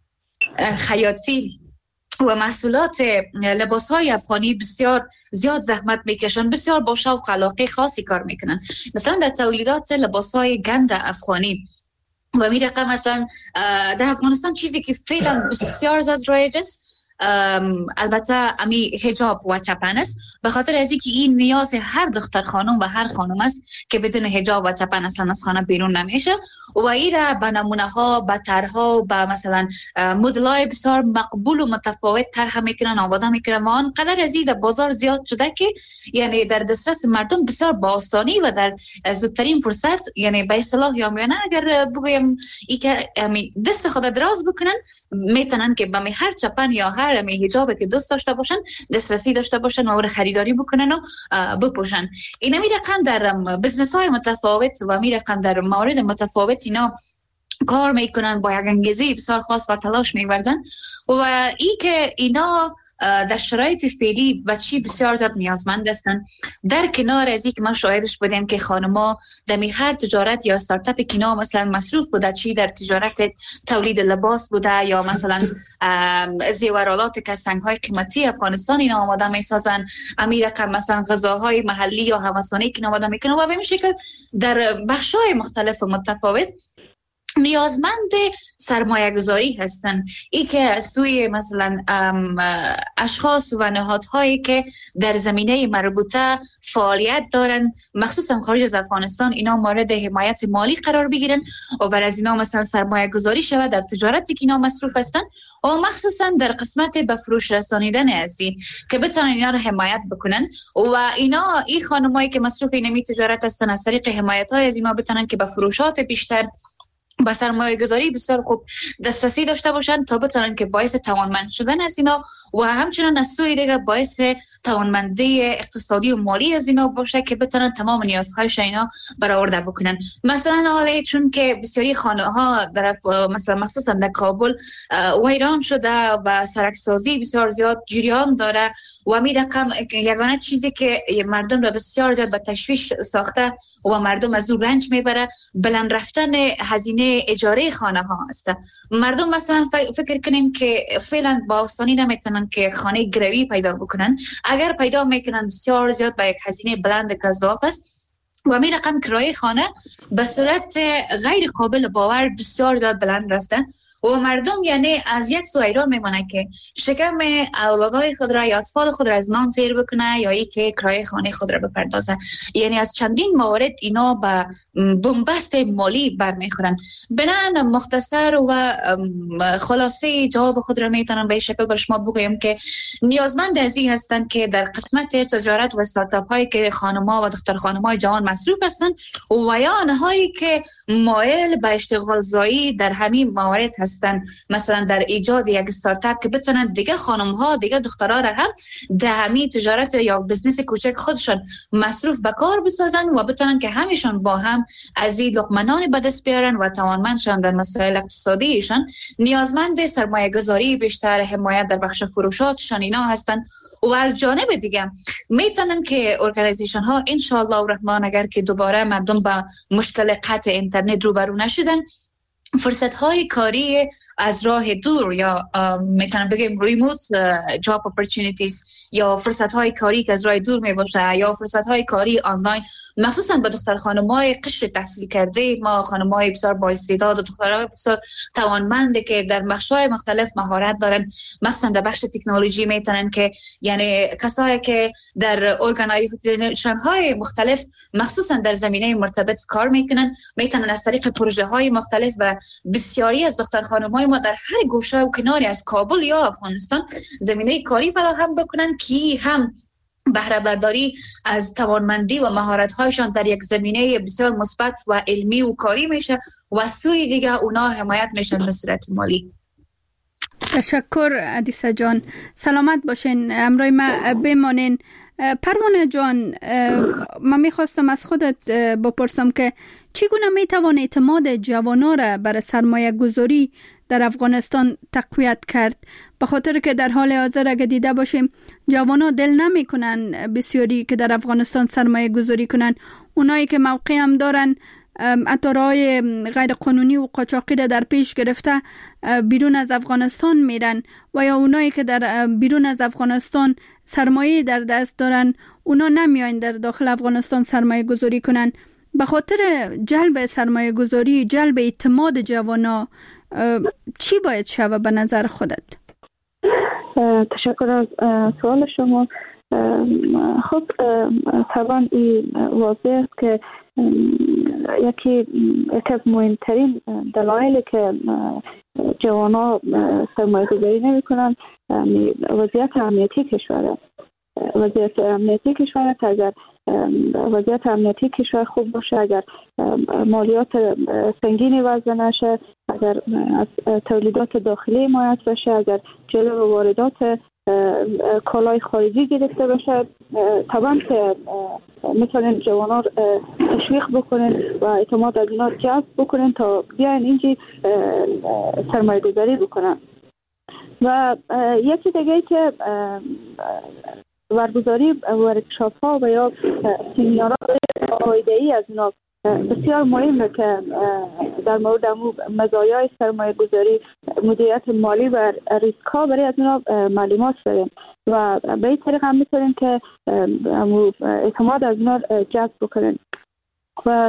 Speaker 4: خیاطی و محصولات لباس‌های افغانی بسیار زیاد زحمت میکشن، بسیار با شوق و علاقه خاصی کار میکنن. مثلا در تولیدات لباس‌های گند افغانی و می رقم مثلا در افغانستان چیزی که فعلا بسیار زیاد رایج است البته امی حجاب و چپن است، به خاطر از اینکه این نیاز هر دختر خانم و هر خانم است که بدون حجاب و چپن اصلا از خانه بیرون نمیشه و این را به نمونه ها، به طرح‌ها و به مثلا مدل‌های بسیار مقبول و متفاوت طرح میکنن، آماده میکنن و آنقدر از این بازار زیاد شده که یعنی در دسترس مردم بسیار با آسانی و در زودترین فرصت، یعنی به اصطلاح یامیانه اگر بگویم ای که دست خود دراز بکنن میتونن که به هر چپن یا هر می حجابی که دوست داشته باشن دسترسی داشته باشن و اون خریداری بکنن و بپوشن. اینا می رقم در بزنس های متفاوت و می رقم در موارد متفاوت اینا کار میکنن، با یک انگیزه بسیار خاص و تلاش میورزن و ای که اینا در شرایط فعلی بچی بسیار زیاد نیازمند هستند. در کنار از این که ما شاهدش بودیم که خانم‌ها در هر تجارت یا استارتاپ که اینا مثلا مصروف بوده، چی در تجارت تولید لباس بوده یا مثلا زیورالات که سنگ‌های قیمتی افغانستان اینا آماده میسازن، امیر رقم مثلا غذاهای محلی یا همسانی که آماده میکنن و به این شکل در بخش‌های مختلف و متفاوت نیازمند سرمایه گذاری هستند. ای که از سوی مثلا اشخاص و نهادهایی که در زمینه مربوطه فعالیت دارن مخصوصا خارج از افغانستان اینا مورد حمایت مالی قرار بگیرن و بر از اینا مثلا سرمایه گذاری شود در تجارتی که اینا مصروف هستند و مخصوصا در قسمت به فروش رسانیدن ازی که بتونن اینا رو حمایت بکنن و اینا این خانمایی که مصروف اینمی تجارت هستن از طریق حمایت های از اینا بتونن که به فروشات بیشتر با سرمایه گذاری بسیار خوب دسترسی داشته باشند تا بتونن که باعث توانمند شدن از اینا و همچنان از سوی دیگه باعث توانمندی اقتصادی و مالی از اینا باشه که بتونن تمام نیازهایش اینا برآورده بکنن. مثلا حالا چون که بسیاری خانه ها در مثلا مخصوصا در کابل ویران شده و سرکسازی بسیار زیاد جریان داره و می رقم یگانه چیزی که مردم را بسیار زیاد به تشویش ساخته و مردم از اون رنج میبره بلند رفتن هزینه اجاره خانه ها است. مردم مثلا فکر کنیم که فعلا با آسانی نمیتونن که خانه گروی پیدا بکنن، اگر پیدا میکنن بسیار زیاد با یک هزینه بلند گزاف است و می رقم کرایه خانه به صورت غیر قابل باور بسیار زیاد بلند رفته و مردم یعنی از یک سو ایران میمونه که شکم اولادای خود را یا اطفال خود را از نان سیر بکنه یا ای که کرایه خانه خود را بپردازه. یعنی از چندین موارد اینا به بنبست مالی برمیخورن. بنابراین مختصر و خلاصه جواب خود را میتونم به شکل بر شما بگویم که نیازمند از این هستند که در قسمت تجارت و استارتاپ هایی که خانم‌ها و دختر خانم‌های جوان مصروف هستند و یا آنهایی که مایل به اشتغال زایی در همین موارد هستن، مثلا در ایجاد یک استارتاپ که بتونن دیگه خانم ها دیگه دخترها را هم در همین تجارت یا بزنس کوچک خودشون مصروف به کار بسازن و بتونن که همیشون با هم از این لقمه به دست بیارن و توانمندشان در مسائل اقتصادیشان. نیازمند سرمایه گذاری بیشتر، حمایت در بخش فروشاتشان اینا هستن و از جانب دیگه میتونن که ارگانیزیشن ها ان شاء الله الرحمن اگر که دوباره مردم با مشکل قطع اینترنت روبرو نشدن فرصت های کاری از راه دور یا میتونم بگم ریموت جاب اپورتونیتیز یا فرصت های کاری که از راه دور می باشه یا فرصت های کاری آنلاین مخصوصا به دختر خانم‌های قشر تحصیل کرده ما، خانم‌های بسیار با استعداد و دخترای بسیار توانمنده که در بخش‌های مختلف مهارت دارن، مثلا در بخش تکنولوژی میتونن که یعنی کسایی که در ارگانایزیشن های مختلف مخصوصا در زمینه مرتبط کار میکنن میتونن از طریق پروژه های مختلف و بسیاری از دختر خانم‌های ما در هر گوشه و کناری از کابل یا افغانستان زمینه کاری فراهم بکنن که هم بهره برداری از توانمندی و مهارت‌هایشان در یک زمینه بسیار مثبت و علمی و کاری میشه و سوی دیگه اونا حمایت میشن به صورت مالی.
Speaker 2: تشکر عدیسه جان، سلامت باشین، امروی ما بمانین. پروانه جان، من میخواستم از خودت بپرسم که چگونه میتوان اعتماد جوانان را بر سرمایه گذاری در افغانستان تقویت کرد؟ به خاطر که در حال حاضر اگه دیده باشیم جوانان دل نمی کنن بسیاری که در افغانستان سرمایه گذاری کنن. اونایی که موقع هم دارن اتارهای غیر قانونی و قاچاقی را در پیش گرفته بیرون از افغانستان میرن و یا اونایی که در بیرون از افغانستان سرمایه در دست دارن اونا نمیاین در داخل افغانستان سرمایه گذاری کنن. به خاطر جلب سرمایه گذاری، جلب اعتماد جوانا چی باید شود به نظر خودت؟
Speaker 3: تشکر از سوال شما. خب طبعا این واضح است که یکی یکی از مهمترین دلایلی که جوانا سرمایه گذاری نمی کنند وضعیت امنیتی کشور است. وضعیت امنیتی کشور که اگر وضعیت امنیتی کشور خوب باشه، اگر مالیات سنگینی وضع نشه، اگر از تولیدات داخلی حمایت بشه، اگر جلو واردات کالای خارجی گرفته باشد. طبعا که میتونین جوانان تشویق بکنین و اعتماد از اینا جذب بکنین تا بیاین اینجی سرمایه گذاری بکنن. و یکی دیگه که برگزاری ورکشاپ ها و یا سمینارها فایده‌ای از اینا بسیار مهمه که در مورد مزایای سرمایه گذاری، مدیریت مالی و ریسک ها برای از اینا معلومات داریم و به این طریق هم میتونیم که اعتماد از اینا جذب بکنیم. و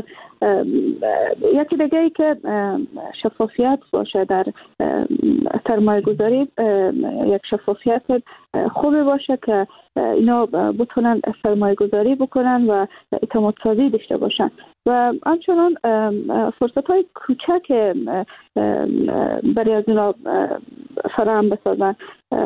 Speaker 3: یکی دیگه ای که شفافیت باشه در سرمایه گذاری، یک شفافیت خوبی باشه که اینا بتونن سرمایه گذاری بکنن و اعتماد سازی داشته باشن و همچنان فرصت های کوچک برای از اینا فراهم بسازن.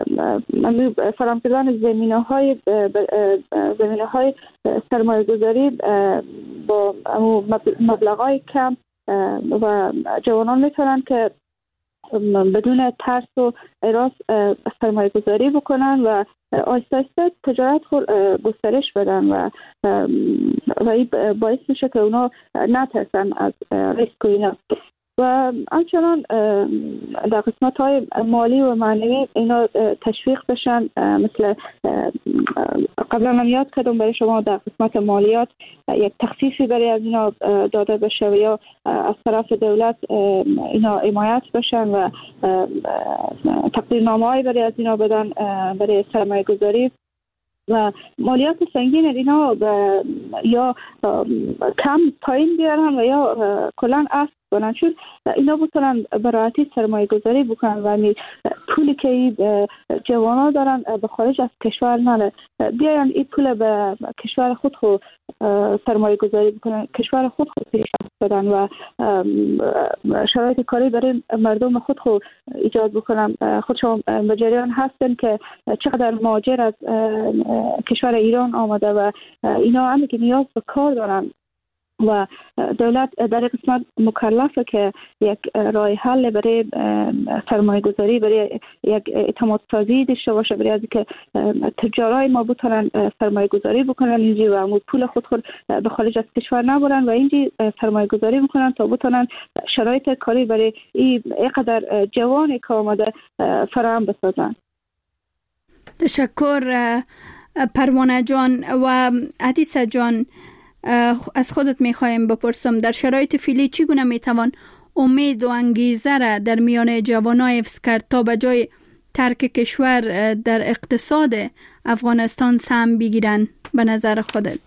Speaker 3: فراهم کردن زمینه های زمینه های سرمایه گذاری با مبلغ های کم و جوانان میتونن که بدون ترس و اراس سرمایه گذاری بکنن و آهسته آهسته تجارت خود گسترش بدن و و این باعث میشه که اونا نترسن از ریسک و اینا. و همچنان در قسمت های مالی و معنوی اینا تشویق بشن. مثل قبلا هم یاد کردم برای شما در قسمت مالیات یک تخفیفی برای از اینا داده بشه و یا از طرف دولت اینا حمایت بشن و تقدیرنامه هایی برای از اینا بدن برای سرمایه گذاری و مالیات سنگین اینا یا کم پایین بیارن و یا کلان اصل کنن، چون اینا بتونن براحتی سرمایه گذاری بکنن و پولی که جوانا دارن به خارج از کشور نره، بیاین این پول به کشور خود خود سرمایه گذاری بکنن، کشور خود خود پیشرفت بدن و شرایط کاری برای مردم خود خود ایجاد بکنن. خودشون به جریان هستن که چقدر مهاجر از کشور ایران آمده و اینا هم که نیاز به کار دارن و دولت در قسمت مکلفه که یک راه حل برای سرمایه گذاری، برای یک اعتماد سازی داشته باشه، برای از که تجارای ما بتونن سرمایه گذاری بکنن اینجی و پول خود خود به خارج از کشور نبرن و اینجی سرمایه گذاری بکنن تا بتونن شرایط کاری برای این اینقدر جوانی که آمده فراهم بسازن.
Speaker 2: تشکر پروانه جان. و حدیثه جان، از خودت میخوایم بپرسم در شرایط فعلی چگونه میتوان امید و انگیزه را در میان جوانای حفظ کرد تا به جای ترک کشور در اقتصاد افغانستان سهم بگیرن به نظر خودت؟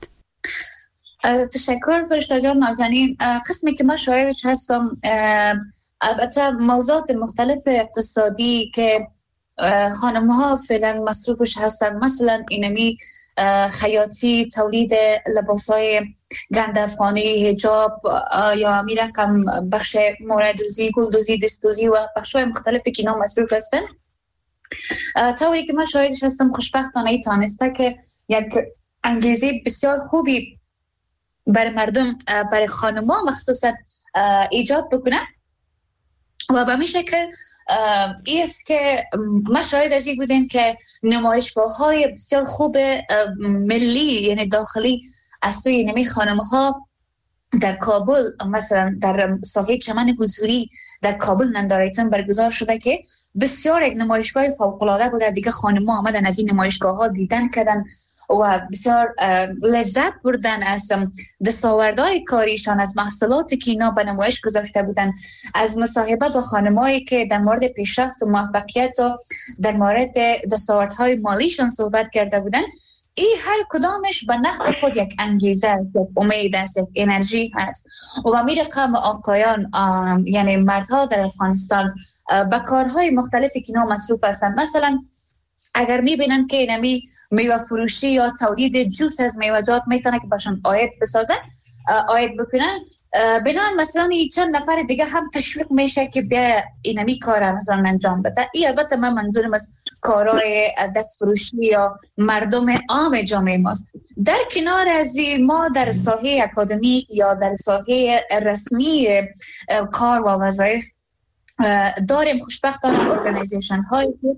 Speaker 4: تشکر فرشته جان نازنین. قسمی که من شاهدش هستم البته موضوعات مختلف اقتصادی که خانم ها فعلا مصروفش هستن، مثلا اینمی خیاطی، تولید لباسای گند افغانی، حجاب یا میرکم بخش موردوزی، گلدوزی، دستوزی و بخشای مختلفی که اینا مصروف هستن. طوری که من شاهدش هستم خوشبختانه ای تانسته که یک انگیزه بسیار خوبی برای مردم، برای خانم‌ها مخصوصا ایجاد بکنه و به این شکل ای است که ما شاید از این بودیم که نمایشگاه های بسیار خوب ملی یعنی داخلی از سوی نمی خانم ها در کابل، مثلا در ساحه چمن حضوری در کابل نندارایتن برگزار شده که بسیار یک نمایشگاه فوق‌العاده بوده. دیگه خانم ها آمدن از این نمایشگاه ها دیدن کردن و بسیار لذت بردن از دستاوردهای کاریشان، از محصولاتی که اینا به نمایش گذاشته بودن، از مصاحبه با خانمایی که در مورد پیشرفت و موفقیت و در مورد دستاوردهای مالیشان صحبت کرده بودن. این هر کدامش به نحو خود یک انگیزه، یک امید است، یک انرژی هست و می رقم آقایان یعنی مردها در افغانستان به کارهای مختلفی که اینا مصروف هستن. مثلا اگر میبینن که اینمی میوه فروشی یا تولید جوس از میوه‌جات میتونه که باشن آید بسازن، آید بکنن، بنان مثلا چند نفر دیگه هم تشویق میشه که بیا اینمی کار مثلا انجام بده. این البته من منظورم از کارهای دست فروشی یا مردم عام جامعه ماست. در کنار از ما در ساحه اکادمیک یا در ساحه رسمی کار و وظایف داریم خوشبختانه ارگانیزیشن هایی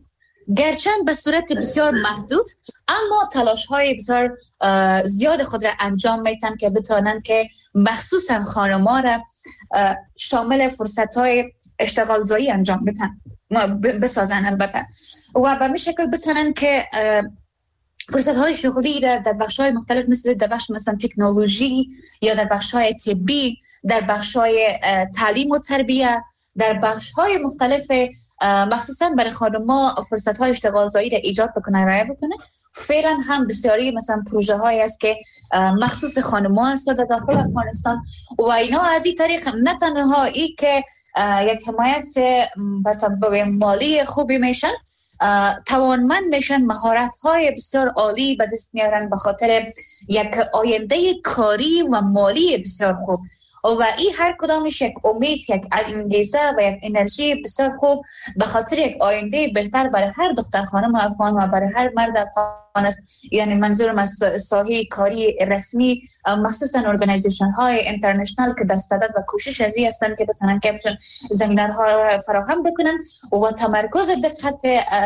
Speaker 4: گرچند به صورت بسیار محدود، اما تلاش های بسیار زیاد خود را انجام میتن که بتونن که مخصوصا خانم‌ها را شامل فرصت های اشتغال زایی انجام بدن بسازن البته و به می شکل بتونن که فرصت های شغلی در بخش های مختلف مثل در بخش مثلا تکنولوژی یا در بخش های طبی، در بخش های تعلیم و تربیه، در بخش های مختلف مخصوصا برای خانم‌ها فرصت های اشتغال زایی را ایجاد بکنه، رایه بکنه. فعلا هم بسیاری مثلا پروژه های است که مخصوص خانم‌ها است در داخل افغانستان و اینا از این طریق نه تنها ای که یک حمایت بر مالی خوبی میشن، توانمند میشن، مهارت های بسیار عالی به دست میارن به خاطر یک آینده کاری و مالی بسیار خوب و این هر کدامش یک امید، یک انگیزه و یک انرژی بسیار خوب به خاطر یک آینده بهتر برای هر دختر خانم افغان و برای هر مرد افغان است. یعنی منظورم از ساحه کاری رسمی، مخصوصا ارگانیزیشن های اینترنشنال که در صدد و کوشش از این هستند که بتونن که بتونن زمینه ها فراهم بکنن و تمرکز دقت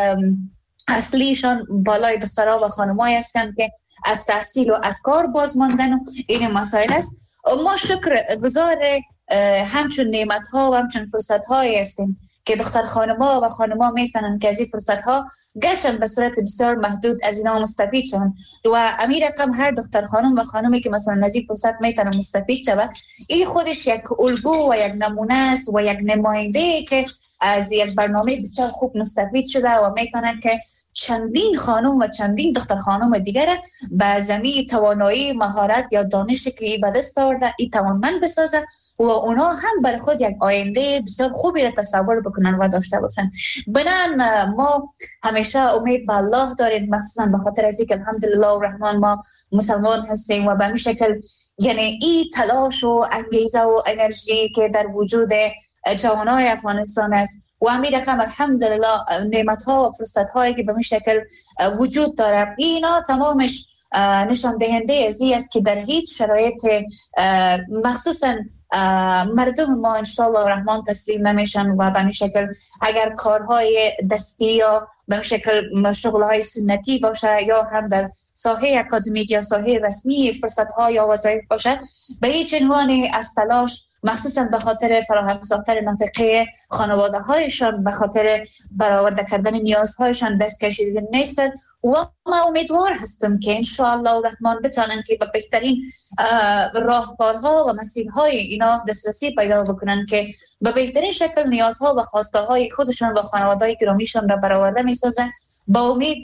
Speaker 4: اصلیشان بالای دخترها و خانم‌ها هستند که از تحصیل و از کار باز ماندن و این مسائل است. ما شکر گزار همچون نعمت ها و همچون فرصت های هستیم که دختر خانم‌ها و خانم‌ها میتونن که از این فرصت ها گرچند به صورت بسیار محدود از اینا مستفید شون و امیر رقم هر دختر خانم و خانمی که مثلا از این فرصت میتونه مستفید شود، این خودش یک الگو و یک نمونه است و یک نماینده که از یک برنامه بسیار خوب مستفید شده و میتونن که چندین خانم و چندین دختر خانم دیگر به زمین توانایی، مهارت یا دانشی که به دست آورده این توانمند بسازه و اونا هم برای خود یک آینده بسیار خوبی را تصور بکنن و داشته باشن. بنان ما همیشه امید به الله داریم، مخصوصا به خاطر از اینکه الحمدلله و رحمان ما مسلمان هستیم و به همین شکل یعنی این تلاش و انگیزه و انرژی که در وجود جوانای افغانستان است و امیر رقم الحمدلله نعمت ها و فرصت هایی که به این شکل وجود داره، اینا تمامش نشان دهنده از این است که در هیچ شرایط مخصوصا مردم ما انشاءالله الرحمن تسلیم نمیشن و به این شکل اگر کارهای دستی یا به این شکل شغلهای سنتی باشه یا هم در ساحه اکادمیک یا ساحه رسمی فرصت ها یا وظایف باشه، به هیچ عنوان از تلاش مخصوصا به خاطر فراهم ساختن نفقه خانواده هایشان، به خاطر برآورده کردن نیازهایشان دست کشیده نیستند و ما امیدوار هستم که انشاءالله الرحمن بتانن که به بهترین راهکارها و مسیرهای اینا دسترسی پیدا بکنن که به بهترین شکل نیازها و خواسته های خودشان و خانواده های گرامیشان را برآورده میسازن با امید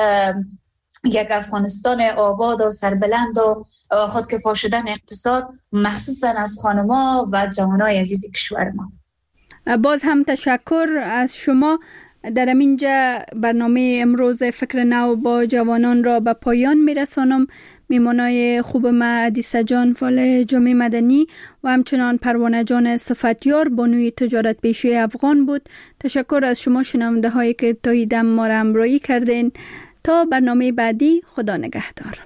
Speaker 4: یک افغانستان آباد و سربلند و خودکفا شدن اقتصاد مخصوصا از خانم‌ها و جوانای عزیز کشور ما.
Speaker 2: باز هم تشکر از شما. در اینجا برنامه امروز فکر نو با جوانان را به پایان میرسانم. میمانای خوب ما عدیسه جان فال جامعه مدنی و همچنان پروانه جان صفتیار بانوی تجارت پیشه افغان بود. تشکر از شما شنونده هایی که تا این دم ما را همراهی کردین. تا برنامه بعدی، خدا نگهدار.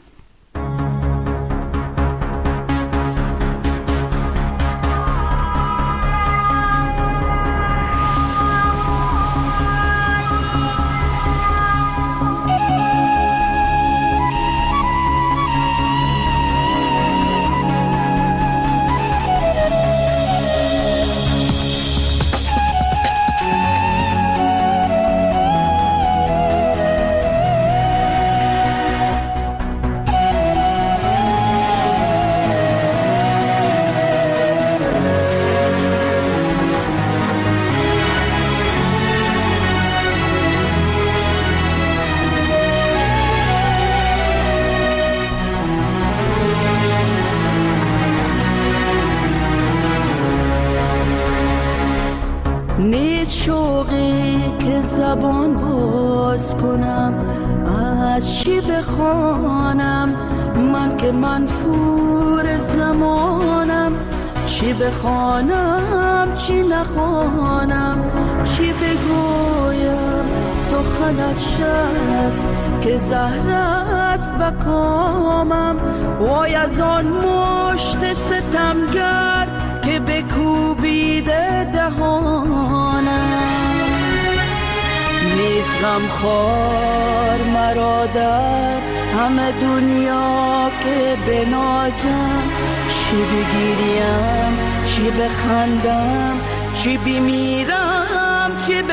Speaker 5: زبان باز کنم از چی بخوانم، من که منفور زمانم. چی بخوانم چی نخوانم، چی بگویم سخنت شد که زهر است بکامم. وای از آن مشت ستمگر که بکوبیده دهانم. نیست غمخوار مرا در همه دنیا که بنازم، چی بگیریم چی بخندم، چی بمیرم چی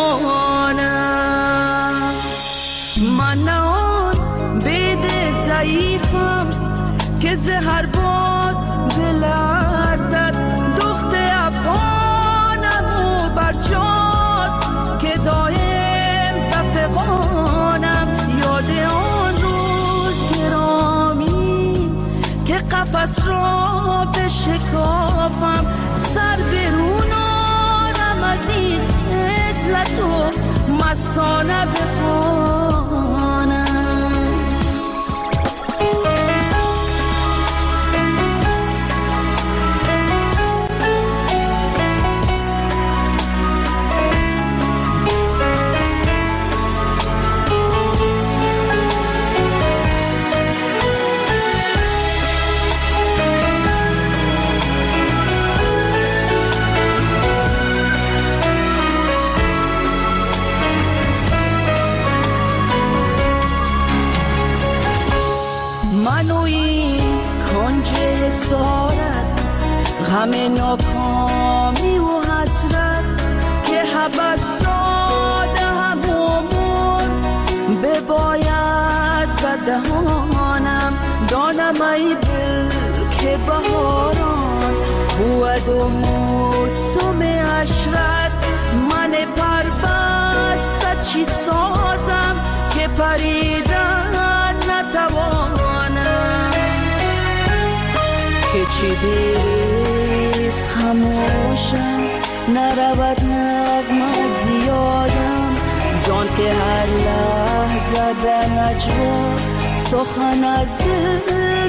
Speaker 5: بمانم. من نه آن بید ضعیفم که زهر باد بلرزد، دخت افغانم و برجاست که دایم بفغانم. یاد آن روز گرامی که قفس را بشکافم، سر برون آرم از این عزلت و مستانه بخوانم. همه ناکامی و حسرت که حبس ساده همومون بباید بدهانم. دانم ای دل که بهاران بود و موسم عشرت، من پربسته چی سازم که پریدن نتوانم. که چی دیست خموشم نرود نغمه زیادم، زان که هر لحظه به نجوا سخن از دل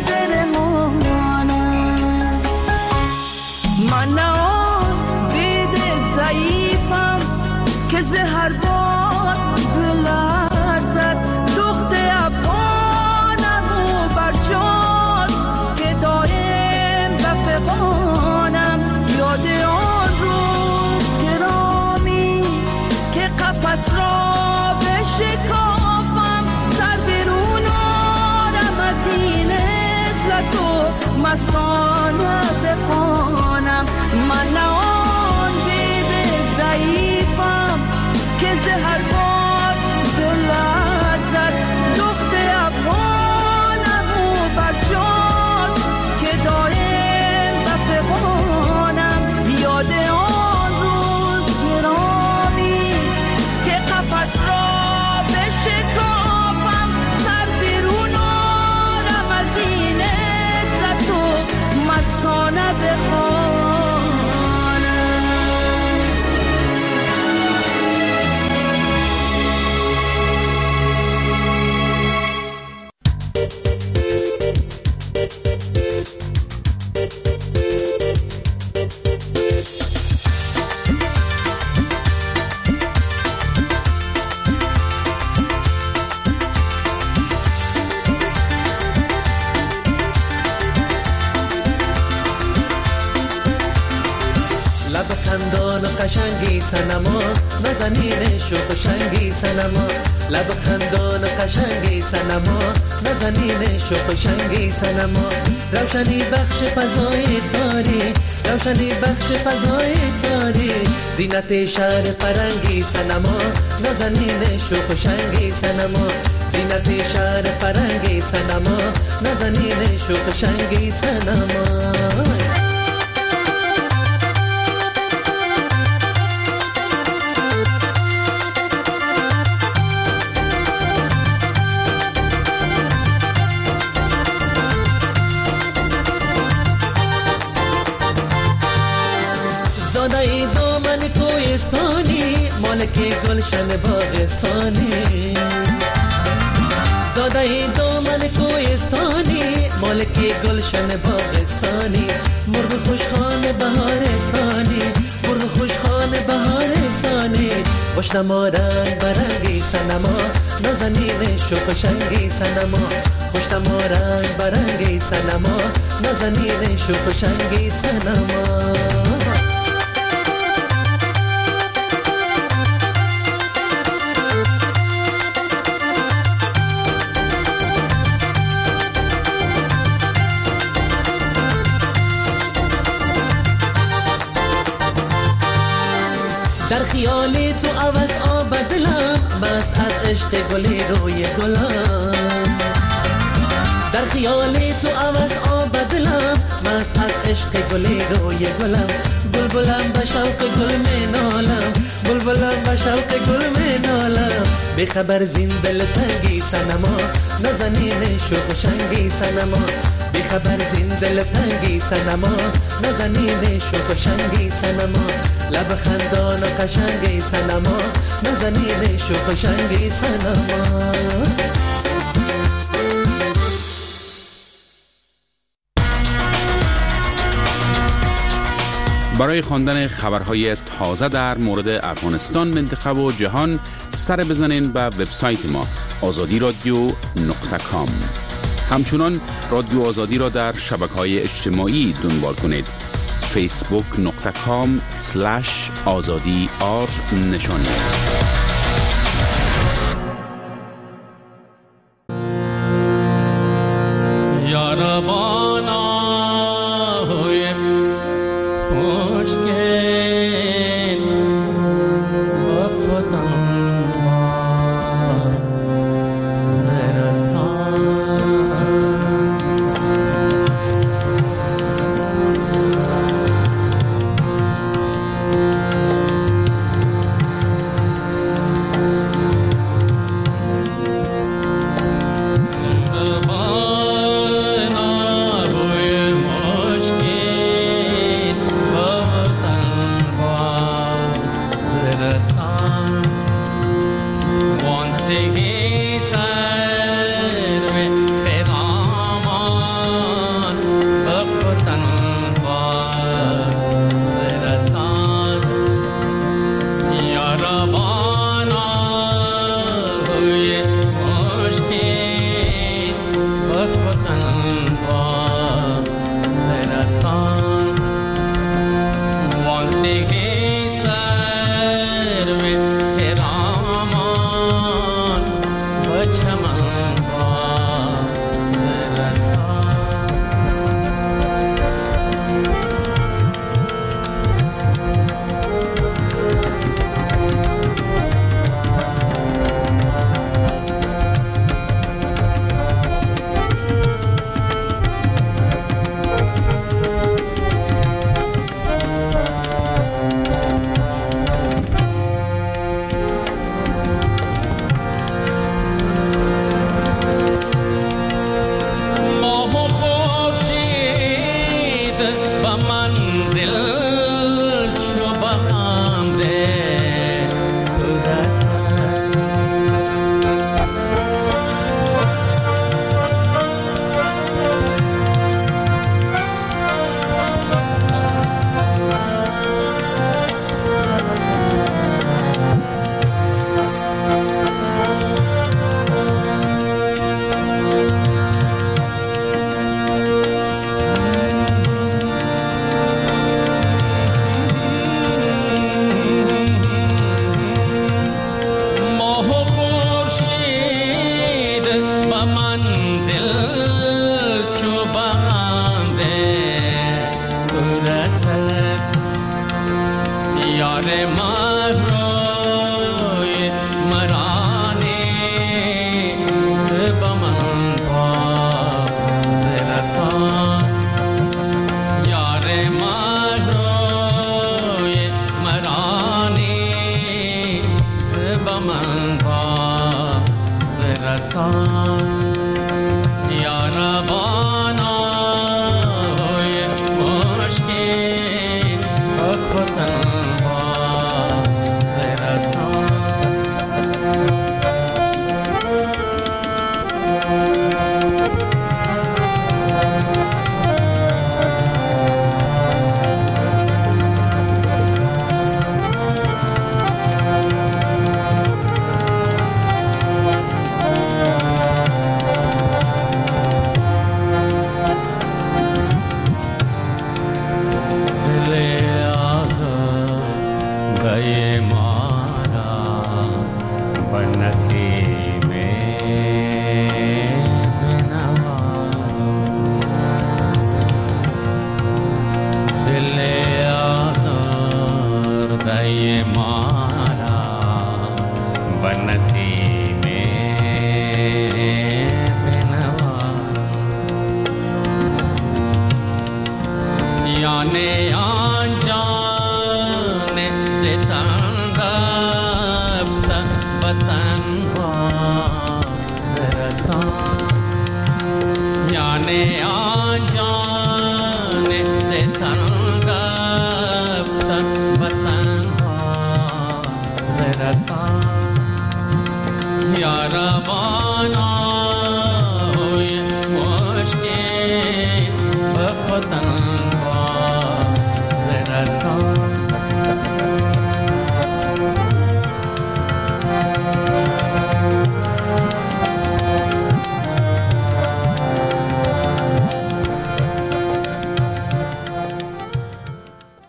Speaker 5: برمانم. من نه آن بید ضعیفم که زهر باد بلرزد، دخت افغانم و برجاست که دایم بفغانم. یاد آن روز گرامی که قفس را بشکافم، سر برون آرم از این عزلت و مستانه بخوانم. من نه آن بید ضعیفم که زهر باد بلرزد، دخت افغانم و برجاست که دایم بفغانم. یاد آن روز گرامی که قفس را بشکافم، سر بیرون آرم از این عزت و مستانه بخوانم.
Speaker 6: خندان و قشنگی سنما، نزنین شوق شنگی سنما. لب خندان و قشنگی سنما، نزنین شوق شنگی سنما. روشنی بخش فضای داری، روشنی بخش فضای داری. زینت شهر فرنگی سنما، نزنین شوق شنگی سنما. زینت شهر فرنگی سنما، نزنین شوق شنگی سنما. زادای دامن کوهستانی، مالک گلشن باغستانی. زادای دامن کوهستانی، مالک گلشن باغستانی. مرغ خوشخوان بهارستانی، مرغ خوشخوان بهارستانی. خوشنما رنگ برنگی سنما، نازنین شوق شنگی سنما. خوشنما رنگ برنگی سنما، نازنین شوق شنگی سنما. در خیالی تو عوض آب دلم، مست از عشق گلی روی گلم. در خیالی تو عوض آب دلم، مست از عشق گلی روی گلم. بلبلم به شوق گل می نالم، بلبلم به شوق گل می نالم. بی خبر زین دل تنگی سنما، نازنین شوق و شنگی سنما. بی خبر زین دل تنگی سنما، نازنین شوق و شنگی سنما. لب خندان و قشنگی سنما، نازنین شوق و شنگی سنما.
Speaker 7: برای خواندن خبرهای تازه در مورد افغانستان، منطقه و جهان سر بزنین به وبسایت ما آزادی رادیو نقطه کام. همچنان رادیو آزادی را در شبکه‌های اجتماعی دنبال کنید. فیسبوک نقطه کام سلش آزادی آر نشانی است.
Speaker 8: آن جان ستان رفته وطن ها رسان یعنی